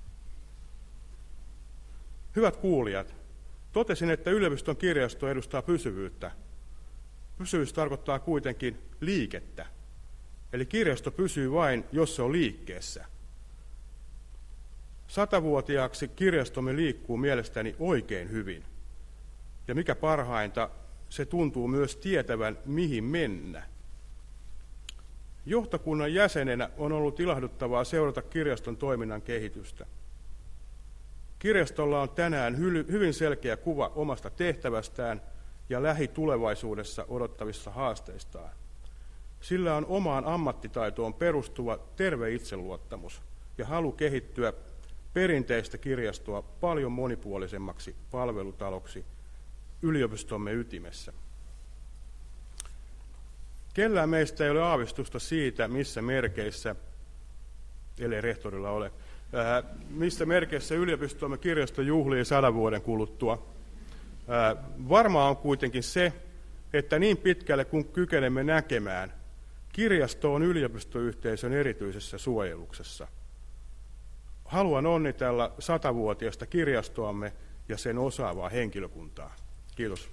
Hyvät kuulijat, totesin, että yliopiston kirjasto edustaa pysyvyyttä. Pysyvyys tarkoittaa kuitenkin liikettä. Eli kirjasto pysyy vain, jos se on liikkeessä. 100-vuotiaaksi kirjastomme liikkuu mielestäni oikein hyvin. Ja mikä parhainta, se tuntuu myös tietävän, mihin mennä. Johtokunnan jäsenenä on ollut ilahduttavaa seurata kirjaston toiminnan kehitystä. Kirjastolla on tänään hyvin selkeä kuva omasta tehtävästään ja lähitulevaisuudessa odottavissa haasteistaan. Sillä on omaan ammattitaitoon perustuva terve itseluottamus ja halu kehittyä perinteistä kirjastoa paljon monipuolisemmaksi palvelutaloksi yliopistomme ytimessä. Kellään meistä ei ole aavistusta siitä, missä merkeissä, ellei rehtorilla ole, missä merkeissä yliopistomme kirjasto juhlii 100 vuoden kuluttua. Varmaa on kuitenkin se, että niin pitkälle kuin kykenemme näkemään, kirjasto on yliopistoyhteisön erityisessä suojeluksessa. Haluan onnitella 100-vuotiaista kirjastoamme ja sen osaavaa henkilökuntaa. Kiitos.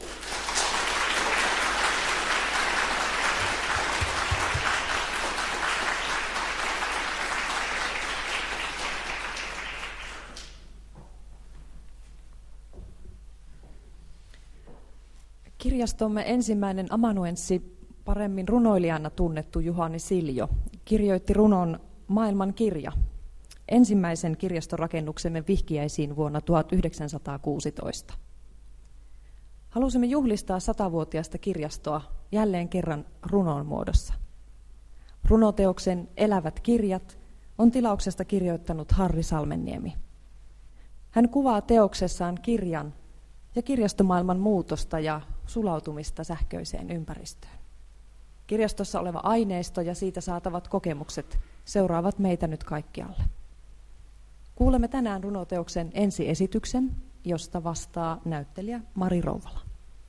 Kirjastomme ensimmäinen amanuenssi, paremmin runoilijana tunnettu Juhani Siljo, kirjoitti runon Maailman kirja, ensimmäisen kirjastorakennuksemme vihkiäisiin vuonna 1916. Halusimme juhlistaa 100-vuotiaista kirjastoa jälleen kerran runon muodossa. Runoteoksen Elävät kirjat on tilauksesta kirjoittanut Harri Salmenniemi. Hän kuvaa teoksessaan kirjan ja kirjastomaailman muutosta ja sulautumista sähköiseen ympäristöön. Kirjastossa oleva aineisto ja siitä saatavat kokemukset seuraavat meitä nyt kaikkialle. Kuulemme tänään runoteoksen ensiesityksen, josta vastaa näyttelijä Mari Rouvala.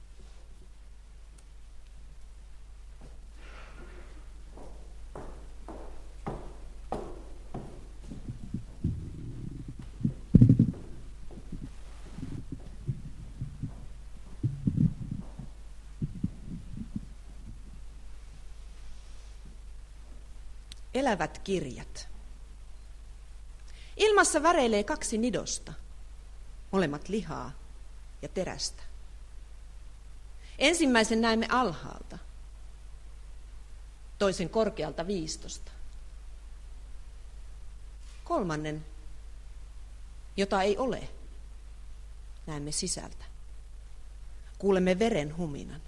Elävät kirjat. Ilmassa väreilee 2 nidosta, molemmat lihaa ja terästä. Ensimmäisen näemme alhaalta, toisen korkealta viistosta. Kolmannen, jota ei ole, näemme sisältä. Kuulemme veren huminan.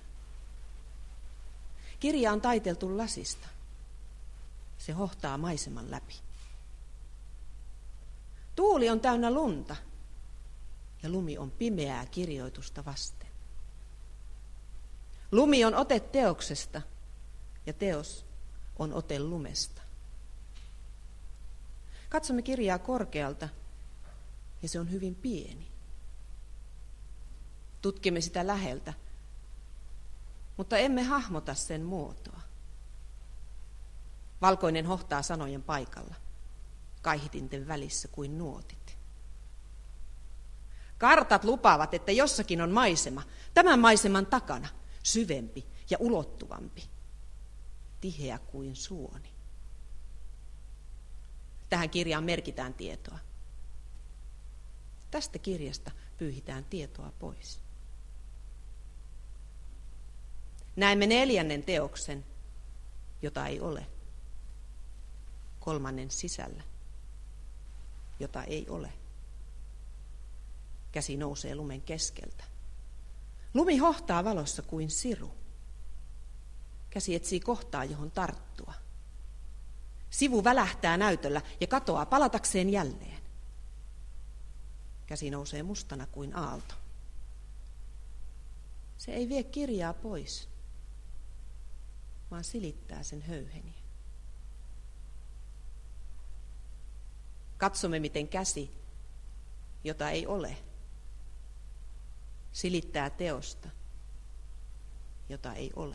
Kirja on taiteltu lasista. Se hohtaa maiseman läpi. Tuuli on täynnä lunta ja lumi on pimeää kirjoitusta vasten. Lumi on ote teoksesta ja teos on ote lumesta. Katsomme kirjaa korkealta ja se on hyvin pieni. Tutkimme sitä läheltä, mutta emme hahmota sen muotoa. Valkoinen hohtaa sanojen paikalla, kaihitinten välissä kuin nuotit. Kartat lupaavat, että jossakin on maisema, tämän maiseman takana, syvempi ja ulottuvampi, tiheä kuin suoni. Tähän kirjaan merkitään tietoa. Tästä kirjasta pyyhitään tietoa pois. Näemme 4. teoksen, jota ei ole. 3. sisällä, jota ei ole. Käsi nousee lumen keskeltä. Lumi hohtaa valossa kuin siru. Käsi etsii kohtaa, johon tarttua. Sivu välähtää näytöllä ja katoaa palatakseen jälleen. Käsi nousee mustana kuin aalto. Se ei vie kirjaa pois, vaan silittää sen höyheniä. Katsomme, miten käsi, jota ei ole, silittää teosta, jota ei ole.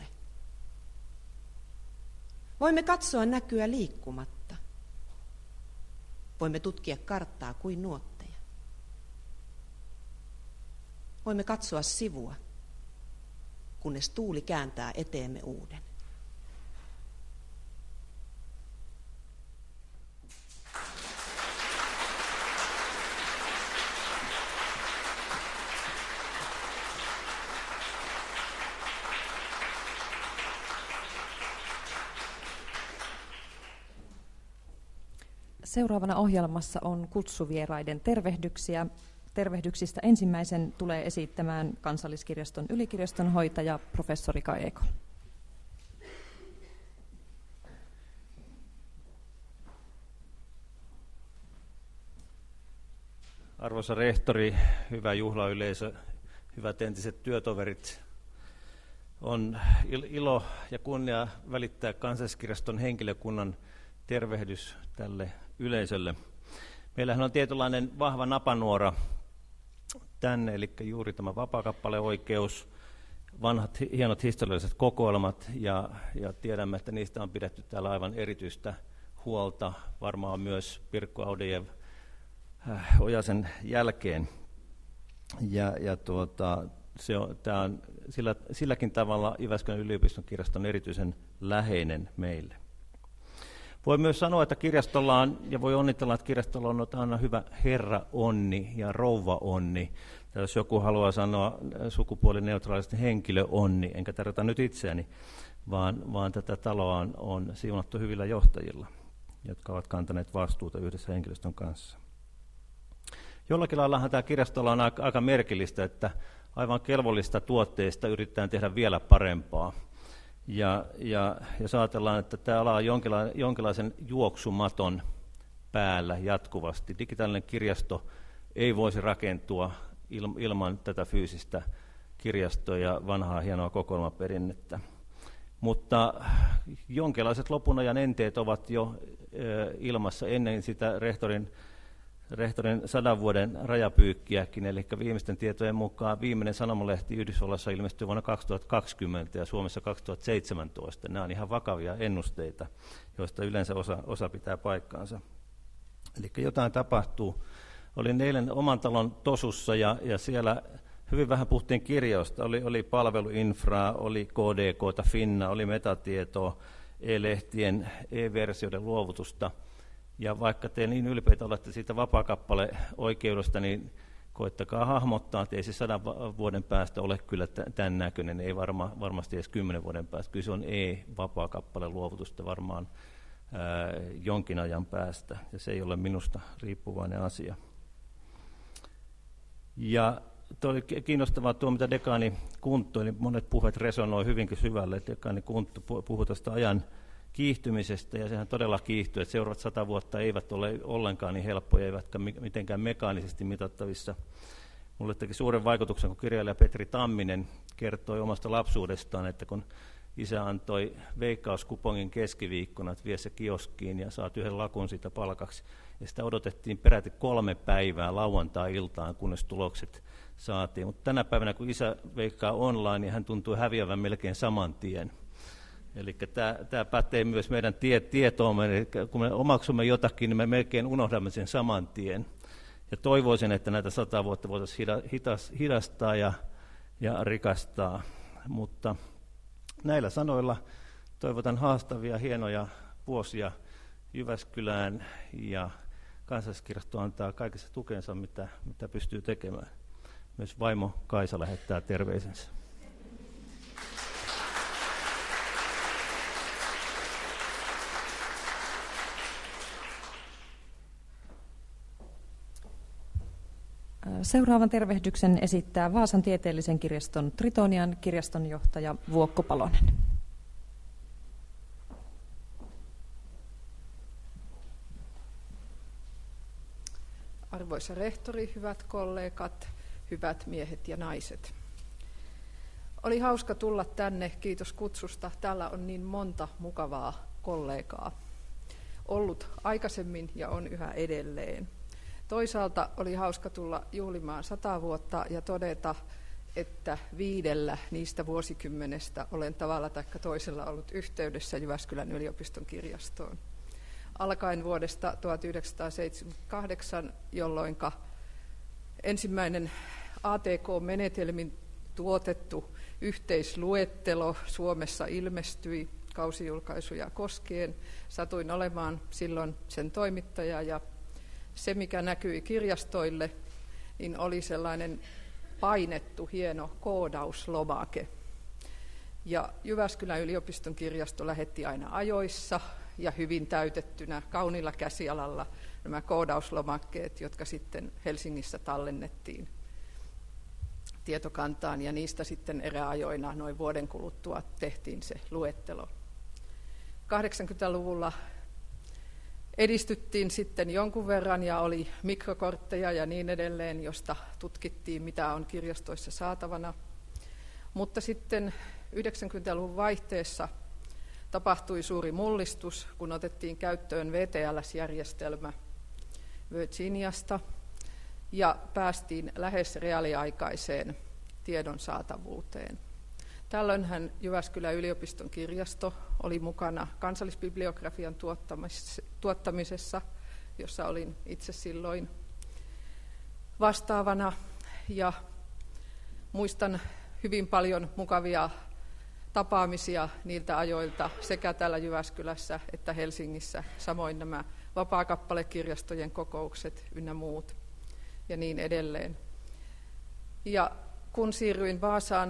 Voimme katsoa näkyä liikkumatta. Voimme tutkia karttaa kuin nuotteja. Voimme katsoa sivua, kunnes tuuli kääntää eteemme uuden. Seuraavana ohjelmassa on kutsuvieraiden tervehdyksiä. Tervehdyksistä ensimmäisen tulee esittämään Kansalliskirjaston ylikirjaston hoitaja professori Kai Eko. Arvoisa rehtori, hyvä juhlayleisö, hyvät entiset työtoverit. On ilo ja kunnia välittää Kansalliskirjaston henkilökunnan tervehdys tälle yleisölle. Meillähän on tietynlainen vahva napanuora tänne, eli juuri tämä vapaakappaleoikeus, vanhat hienot historialliset kokoelmat, ja tiedämme, että niistä on pidetty täällä aivan erityistä huolta, varmaan myös Pirkko Audejev Ojasen jälkeen. Tämä on silläkin tavalla Jyväskylän yliopiston kirjasto on erityisen läheinen meille. Voi myös sanoa, että kirjastolla on, ja voi onnitella, että kirjastolla on aina hyvä herra onni ja rouva onni. Tai jos joku haluaa sanoa sukupuolineutraalisti henkilö onni, enkä tarkoita nyt itseäni, vaan tätä taloa on siunattu hyvillä johtajilla, jotka ovat kantaneet vastuuta yhdessä henkilöstön kanssa. Jollakin laillahan tämä kirjastolla on aika merkillistä, että aivan kelvollista tuotteista yritetään tehdä vielä parempaa. Ja jos ajatellaan, että tämä ala on jonkinlaisen juoksumaton päällä jatkuvasti. Digitaalinen kirjasto ei voisi rakentua ilman tätä fyysistä kirjastoa ja vanhaa hienoa kokoelmaperinnettä. Mutta jonkinlaiset lopunajan enteet ovat jo ilmassa ennen sitä rehtorin 100 vuoden rajapyykkiäkin, eli viimeisten tietojen mukaan viimeinen sanomalehti Yhdysvalloissa ilmestyi vuonna 2020 ja Suomessa 2017. Nämä on ihan vakavia ennusteita, joista yleensä osa pitää paikkaansa. Eli jotain tapahtuu. Olin eilen oman talon Tosussa ja siellä hyvin vähän puhuttiin kirjoista. Oli palveluinfraa, oli KDK:ta, Finna, oli metatietoa, e-lehtien, e-versioiden luovutusta. Ja vaikka te niin ylpeitä olette siitä vapaakappaleoikeudesta, niin koettakaa hahmottaa, että ei se 100 vuoden päästä ole kyllä tämän näköinen, ei varmasti edes 10 vuoden päästä. Kyllä se on e-vapaakappale luovutusta varmaan jonkin ajan päästä, ja se ei ole minusta riippuvainen asia. Ja tuo oli kiinnostavaa tuo, mitä dekaani Kunttu, eli monet puheet resonoi hyvinkin syvälle, että dekaani Kunttu puhui tästä ajan kiihtymisestä, ja sehän todella kiihtyy, että seuraavat 100 vuotta eivät ole ollenkaan niin helppoja, eivätkä mitenkään mekaanisesti mitattavissa. Mulle teki suuren vaikutuksen, kun kirjailija Petri Tamminen kertoi omasta lapsuudestaan, että kun isä antoi veikkauskupongin keskiviikkona, että vie se kioskiin ja saat yhden lakun siitä palkaksi. Ja sitä odotettiin peräti 3 päivää lauantai-iltaan, kunnes tulokset saatiin. Mutta tänä päivänä, kun isä veikkaa online, niin hän tuntuu häviävän melkein saman tien. Eli tämä pätee myös meidän tietoomme. Eli kun me omaksumme jotakin, niin me melkein unohdamme sen saman tien. Ja toivoisin, että näitä 100 vuotta voitaisiin hidastaa ja rikastaa. Mutta näillä sanoilla toivotan haastavia, hienoja vuosia Jyväskylään, ja Kansalliskirjasto antaa kaikessa tukensa, mitä pystyy tekemään. Myös vaimo Kaisa lähettää terveisensä. Seuraavan tervehdyksen esittää Vaasan tieteellisen kirjaston Tritonian kirjastonjohtaja Vuokko Palonen. Arvoisa rehtori, hyvät kollegat, hyvät miehet ja naiset. Oli hauska tulla tänne, kiitos kutsusta. Täällä on niin monta mukavaa kollegaa ollut aikaisemmin ja on yhä edelleen. Toisaalta oli hauska tulla juhlimaan 100 vuotta ja todeta, että 5 niistä vuosikymmenestä olen tavalla tai toisella ollut yhteydessä Jyväskylän yliopiston kirjastoon. Alkaen vuodesta 1978, jolloin ensimmäinen ATK-menetelmin tuotettu yhteisluettelo Suomessa ilmestyi kausijulkaisuja koskien. Satuin olemaan silloin sen toimittaja, ja se, mikä näkyi kirjastoille, niin oli sellainen painettu hieno koodauslomake. Ja Jyväskylän yliopiston kirjasto lähetti aina ajoissa ja hyvin täytettynä kauniilla käsialalla nämä koodauslomakkeet, jotka sitten Helsingissä tallennettiin tietokantaan, ja niistä sitten eräajoina noin vuoden kuluttua tehtiin se luettelo. 80-luvulla edistyttiin sitten jonkun verran ja oli mikrokortteja ja niin edelleen, josta tutkittiin, mitä on kirjastoissa saatavana. Mutta sitten 90-luvun vaihteessa tapahtui suuri mullistus, kun otettiin käyttöön VTLS-järjestelmä Virginiasta ja päästiin lähes reaaliaikaiseen tiedon saatavuuteen. Tällöinhän Jyväskylän yliopiston kirjasto oli mukana kansallisbibliografian tuottamisessa, jossa olin itse silloin vastaavana, ja muistan hyvin paljon mukavia tapaamisia niiltä ajoilta sekä täällä Jyväskylässä että Helsingissä, samoin nämä vapaakappalekirjastojen kokoukset ynnä muut ja niin edelleen. Ja kun siirryin Vaasaan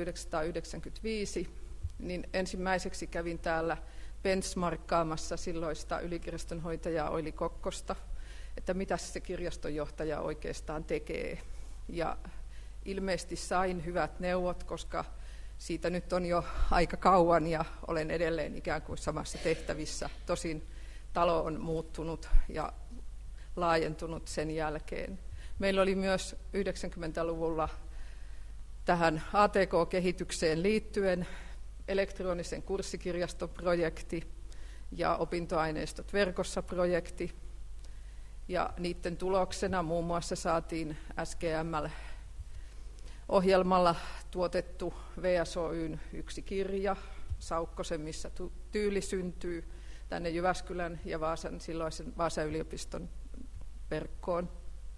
1995, niin ensimmäiseksi kävin täällä benchmarkkaamassa silloista ylikirjastonhoitajaa Oili Kokkosta, että mitä se kirjastonjohtaja oikeastaan tekee. Ja ilmeisesti sain hyvät neuvot, koska siitä nyt on jo aika kauan ja olen edelleen ikään kuin samassa tehtävissä. Tosin talo on muuttunut ja laajentunut sen jälkeen. Meillä oli myös 90-luvulla tähän ATK-kehitykseen liittyen elektronisen kurssikirjastoprojekti ja opintoaineistot verkossa projekti. Ja niiden tuloksena muun muassa saatiin SGML-ohjelmalla tuotettu VSOY:n yksi kirja, Saukkosen, missä tyyli syntyy, tänne Jyväskylän ja Vaasan, silloisen Vaasan yliopiston verkkoon.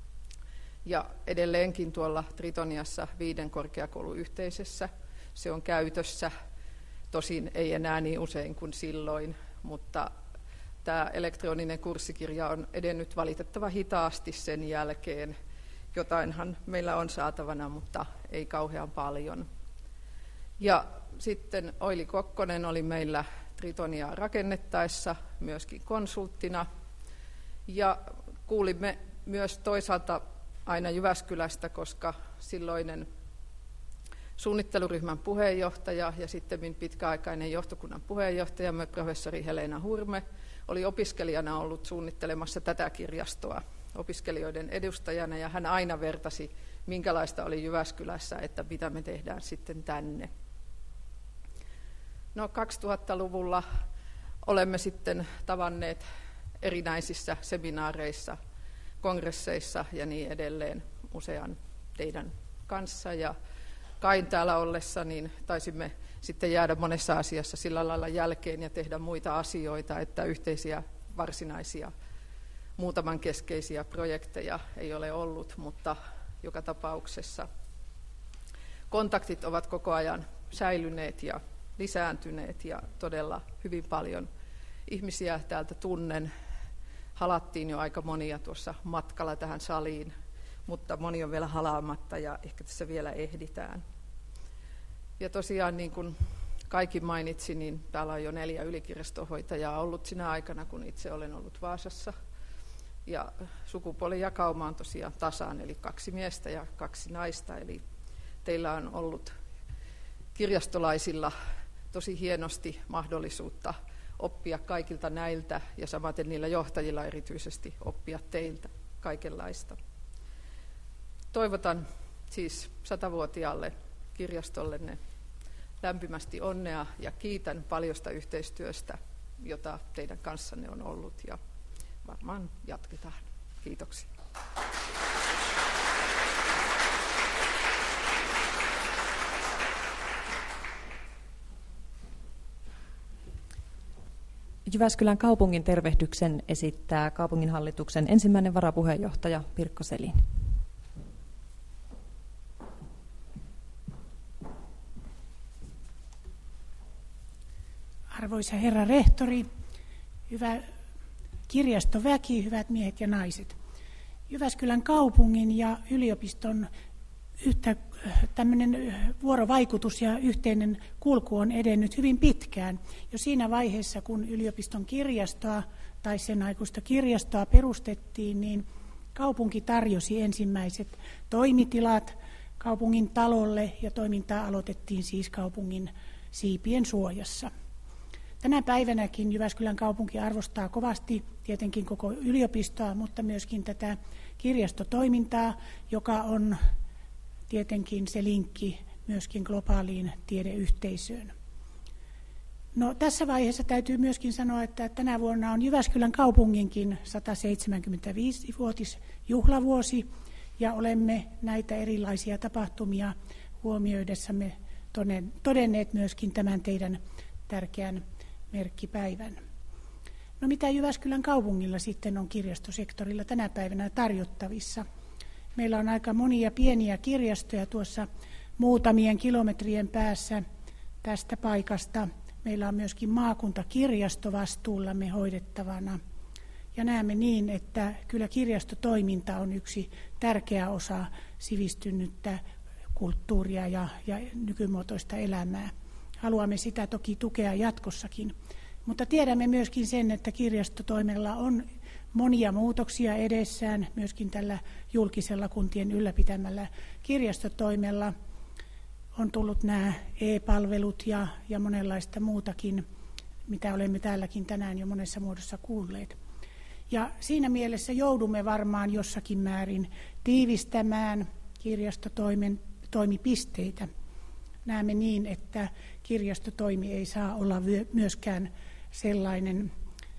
Ja edelleenkin tuolla Tritoniassa 5 korkeakouluyhteisössä se on käytössä, tosin ei enää niin usein kuin silloin, mutta tämä elektroninen kurssikirja on edennyt valitettavan hitaasti sen jälkeen. Jotainhan meillä on saatavana, mutta ei kauhean paljon. Ja sitten Oili Kokkonen oli meillä Tritonia rakennettaessa myöskin konsulttina. Ja kuulimme myös toisaalta aina Jyväskylästä, koska silloinen suunnitteluryhmän puheenjohtaja ja sitten pitkäaikainen johtokunnan puheenjohtajamme professori Helena Hurme oli opiskelijana ollut suunnittelemassa tätä kirjastoa opiskelijoiden edustajana, ja hän aina vertasi, minkälaista oli Jyväskylässä, että mitä me tehdään sitten tänne. No 2000-luvulla olemme sitten tavanneet erinäisissä seminaareissa, kongresseissa ja niin edelleen usean teidän kanssa. Ja Kain täällä ollessa niin taisimme sitten jäädä monessa asiassa sillä lailla jälkeen ja tehdä muita asioita, että yhteisiä varsinaisia muutaman keskeisiä projekteja ei ole ollut, mutta joka tapauksessa kontaktit ovat koko ajan säilyneet ja lisääntyneet ja todella hyvin paljon ihmisiä täältä tunnen. Halattiin jo aika monia tuossa matkalla tähän saliin, mutta moni on vielä halaamatta ja ehkä tässä vielä ehditään. Ja tosiaan niin kuin Kaikki mainitsi, niin täällä on jo 4 ylikirjastonhoitajaa ollut sinä aikana, kun itse olen ollut Vaasassa. Ja sukupuolijakauma on tosiaan tasan, eli 2 miestä ja 2 naista. Eli teillä on ollut kirjastolaisilla tosi hienosti mahdollisuutta oppia kaikilta näiltä ja samaten niillä johtajilla erityisesti oppia teiltä kaikenlaista. Toivotan siis 100-vuotiaalle kirjastollenne lämpimästi onnea ja kiitän paljosta yhteistyöstä, jota teidän kanssanne on ollut ja varmaan jatketaan. Kiitoksia. Jyväskylän kaupungin tervehdyksen esittää kaupunginhallituksen ensimmäinen varapuheenjohtaja Pirkko Selin. Arvoisa herra rehtori, hyvä kirjastoväki, hyvät miehet ja naiset. Jyväskylän kaupungin ja yliopiston tämmöinen vuorovaikutus ja yhteinen kulku on edennyt hyvin pitkään. Jo siinä vaiheessa, kun yliopiston kirjastoa tai sen aikuista kirjastoa perustettiin, niin kaupunki tarjosi ensimmäiset toimitilat kaupungin talolle ja toimintaa aloitettiin siis kaupungin siipien suojassa. Tänä päivänäkin Jyväskylän kaupunki arvostaa kovasti tietenkin koko yliopistoa, mutta myöskin tätä kirjastotoimintaa, joka on tietenkin se linkki myöskin globaaliin tiedeyhteisöön. No, tässä vaiheessa täytyy myöskin sanoa, että tänä vuonna on Jyväskylän kaupunginkin 175-vuotisjuhlavuosi, ja olemme näitä erilaisia tapahtumia huomioidessamme todenneet myöskin tämän teidän tärkeän merkkipäivän. No, mitä Jyväskylän kaupungilla sitten on kirjastosektorilla tänä päivänä tarjottavissa? Meillä on aika monia pieniä kirjastoja tuossa muutamien kilometrien päässä tästä paikasta. Meillä on myöskin maakuntakirjasto vastuullamme hoidettavana. Ja näemme niin, että kyllä kirjastotoiminta on yksi tärkeä osa sivistynyttä kulttuuria ja nykymuotoista elämää. Haluamme sitä toki tukea jatkossakin. Mutta tiedämme myöskin sen, että kirjastotoimella on monia muutoksia edessään, myöskin tällä julkisella kuntien ylläpitämällä kirjastotoimella on tullut nämä e-palvelut ja monenlaista muutakin, mitä olemme täälläkin tänään jo monessa muodossa kuulleet. Ja siinä mielessä joudumme varmaan jossakin määrin tiivistämään kirjastotoimen toimipisteitä. Näemme niin, että kirjastotoimi ei saa olla myöskään sellainen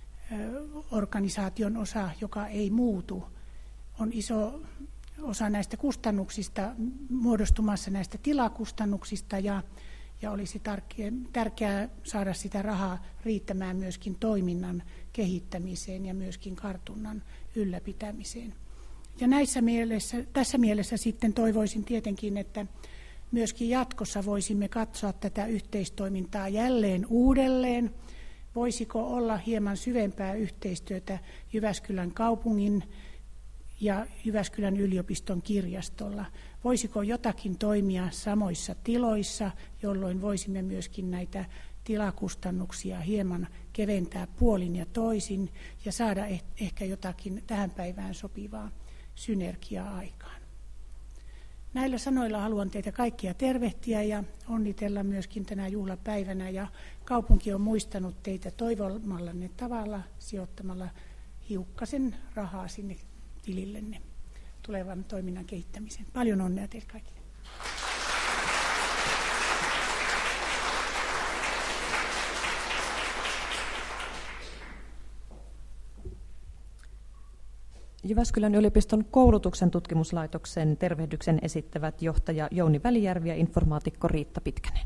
organisaation osa, joka ei muutu. On iso osa näistä kustannuksista muodostumassa näistä tilakustannuksista ja olisi tärkeää saada sitä rahaa riittämään myöskin toiminnan kehittämiseen ja myöskin kartunnan ylläpitämiseen. Ja tässä mielessä sitten toivoisin tietenkin, että myöskin jatkossa voisimme katsoa tätä yhteistoimintaa jälleen uudelleen. Voisiko olla hieman syvempää yhteistyötä Jyväskylän kaupungin ja Jyväskylän yliopiston kirjastolla? Voisiko jotakin toimia samoissa tiloissa, jolloin voisimme myöskin näitä tilakustannuksia hieman keventää puolin ja toisin ja saada ehkä jotakin tähän päivään sopivaa synergiaa aikaan? Näillä sanoilla haluan teitä kaikkia tervehtiä ja onnitella myöskin tänä juhlapäivänä. Ja kaupunki on muistanut teitä toivomallanne tavalla sijoittamalla hiukkasen rahaa sinne tilillenne tulevan toiminnan kehittämiseen. Paljon onnea teille kaikille. Jyväskylän yliopiston koulutuksen tutkimuslaitoksen tervehdyksen esittävät johtaja Jouni Välijärvi ja informaatikko Riitta Pitkänen.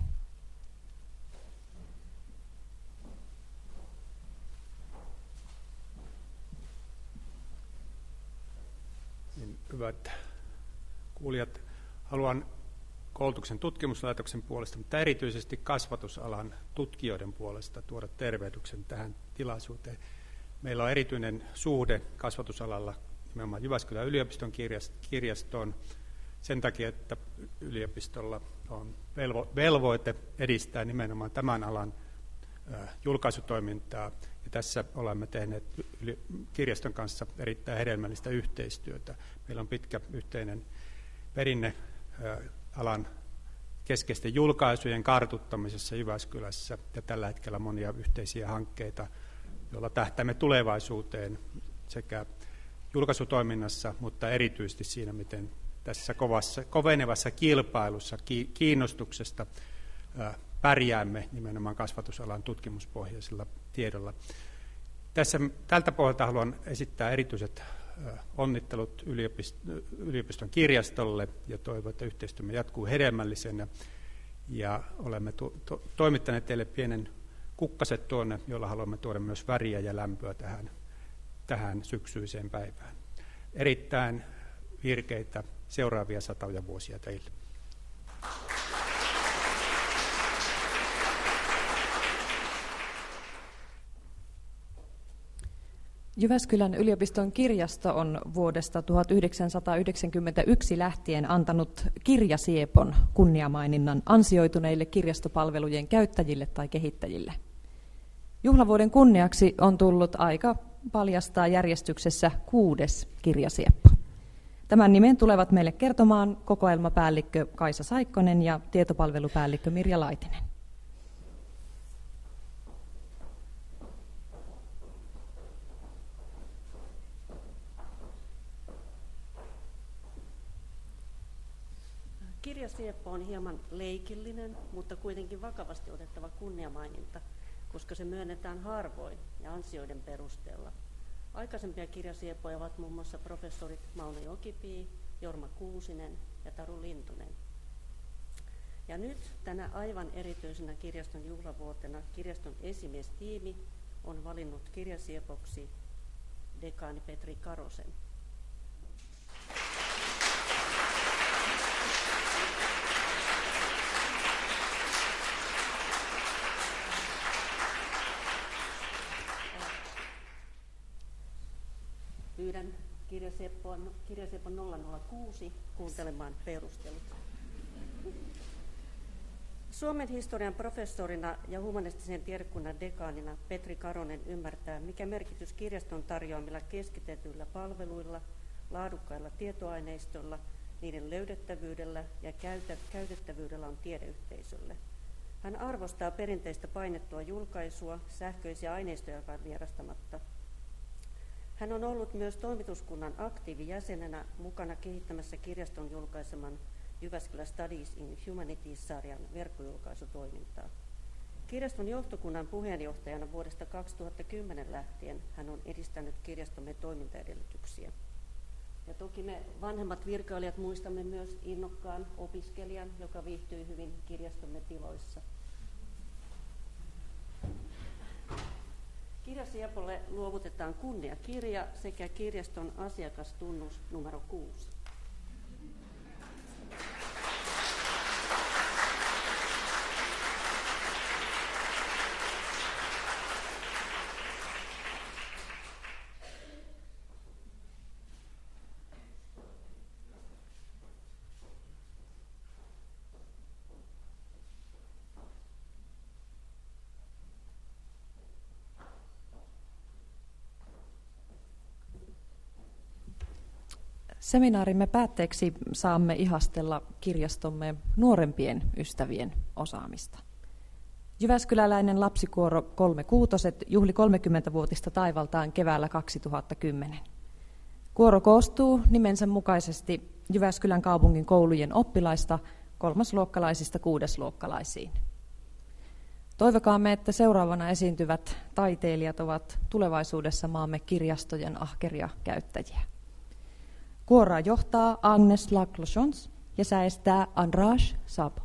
Hyvät kuulijat, haluan koulutuksen tutkimuslaitoksen puolesta, mutta erityisesti kasvatusalan tutkijoiden puolesta tuoda tervehdyksen tähän tilaisuuteen. Meillä on erityinen suhde kasvatusalalla nimenomaan Jyväskylän yliopiston kirjastoon sen takia, että yliopistolla on velvoite edistää nimenomaan tämän alan julkaisutoimintaa. Ja tässä olemme tehneet kirjaston kanssa erittäin hedelmällistä yhteistyötä. Meillä on pitkä yhteinen perinne alan keskeisten julkaisujen kartuttamisessa Jyväskylässä ja tällä hetkellä monia yhteisiä hankkeita, joilla tähtäämme tulevaisuuteen sekä julkaisutoiminnassa, mutta erityisesti siinä, miten tässä kovenevassa kilpailussa kiinnostuksesta pärjäämme nimenomaan kasvatusalan tutkimuspohjaisella tiedolla. Tältä pohjalta haluan esittää erityiset onnittelut yliopiston kirjastolle ja toivon, että yhteistyömme jatkuu hedelmällisenä. Ja olemme toimittaneet teille pienen kukkaset tuonne, jolla haluamme tuoda myös väriä ja lämpöä tähän syksyiseen päivään. Erittäin virkeitä seuraavia 100 vuosia teille. Jyväskylän yliopiston kirjasto on vuodesta 1991 lähtien antanut kirjasiepon kunniamaininnan ansioituneille kirjastopalvelujen käyttäjille tai kehittäjille. Juhlavuoden kunniaksi on tullut aika paljastaa järjestyksessä 6. kirjasieppo. Tämän nimen tulevat meille kertomaan kokoelmapäällikkö Kaisa Saikkonen ja tietopalvelupäällikkö Mirja Laitinen. Kirjasieppo on hieman leikillinen, mutta kuitenkin vakavasti otettava kunniamaininta, koska se myönnetään harvoin ja ansioiden perusteella. Aikaisempia kirjasieppoja ovat muun muassa professorit Mauno Jokipii, Jorma Kuusinen ja Taru Lintunen. Ja nyt tänä aivan erityisenä kirjaston juhlavuotena kirjaston esimiestiimi on valinnut kirjasiepoksi dekaani Petri Karosen. Pyydän kirjasiepon 006 kuuntelemaan perustelut. Suomen historian professorina ja humanistisen tiedekunnan dekaanina Petri Karonen ymmärtää, mikä merkitys kirjaston tarjoamilla keskitetyillä palveluilla, laadukkailla tietoaineistolla, niiden löydettävyydellä ja käytettävyydellä on tiedeyhteisölle. Hän arvostaa perinteistä painettua julkaisua, sähköisiä aineistoja vierastamatta. Hän on ollut myös toimituskunnan aktiivijäsenenä mukana kehittämässä kirjaston julkaiseman Jyväskylä Studies in Humanities-sarjan verkkojulkaisutoimintaa. Kirjaston johtokunnan puheenjohtajana vuodesta 2010 lähtien hän on edistänyt kirjastomme toimintaedellytyksiä. Ja toki me vanhemmat virkailijat muistamme myös innokkaan opiskelijan, joka viihtyi hyvin kirjastomme tiloissa. Kirjasiepolle luovutetaan kunniakirja sekä kirjaston asiakastunnus numero 6. Seminaarimme päätteeksi saamme ihastella kirjastomme nuorempien ystävien osaamista. Jyväskyläläinen lapsikuoro 36 juhli 30-vuotista taivaltaan keväällä 2010. Kuoro koostuu nimensä mukaisesti Jyväskylän kaupungin koulujen oppilaista 3-luokkalaisista 6-luokkalaisiin. Toivokaamme, että seuraavana esiintyvät taiteilijat ovat tulevaisuudessa maamme kirjastojen ahkeria käyttäjiä. Kuoraa johtaa Agnes Laclochons ja säestää András Sabo.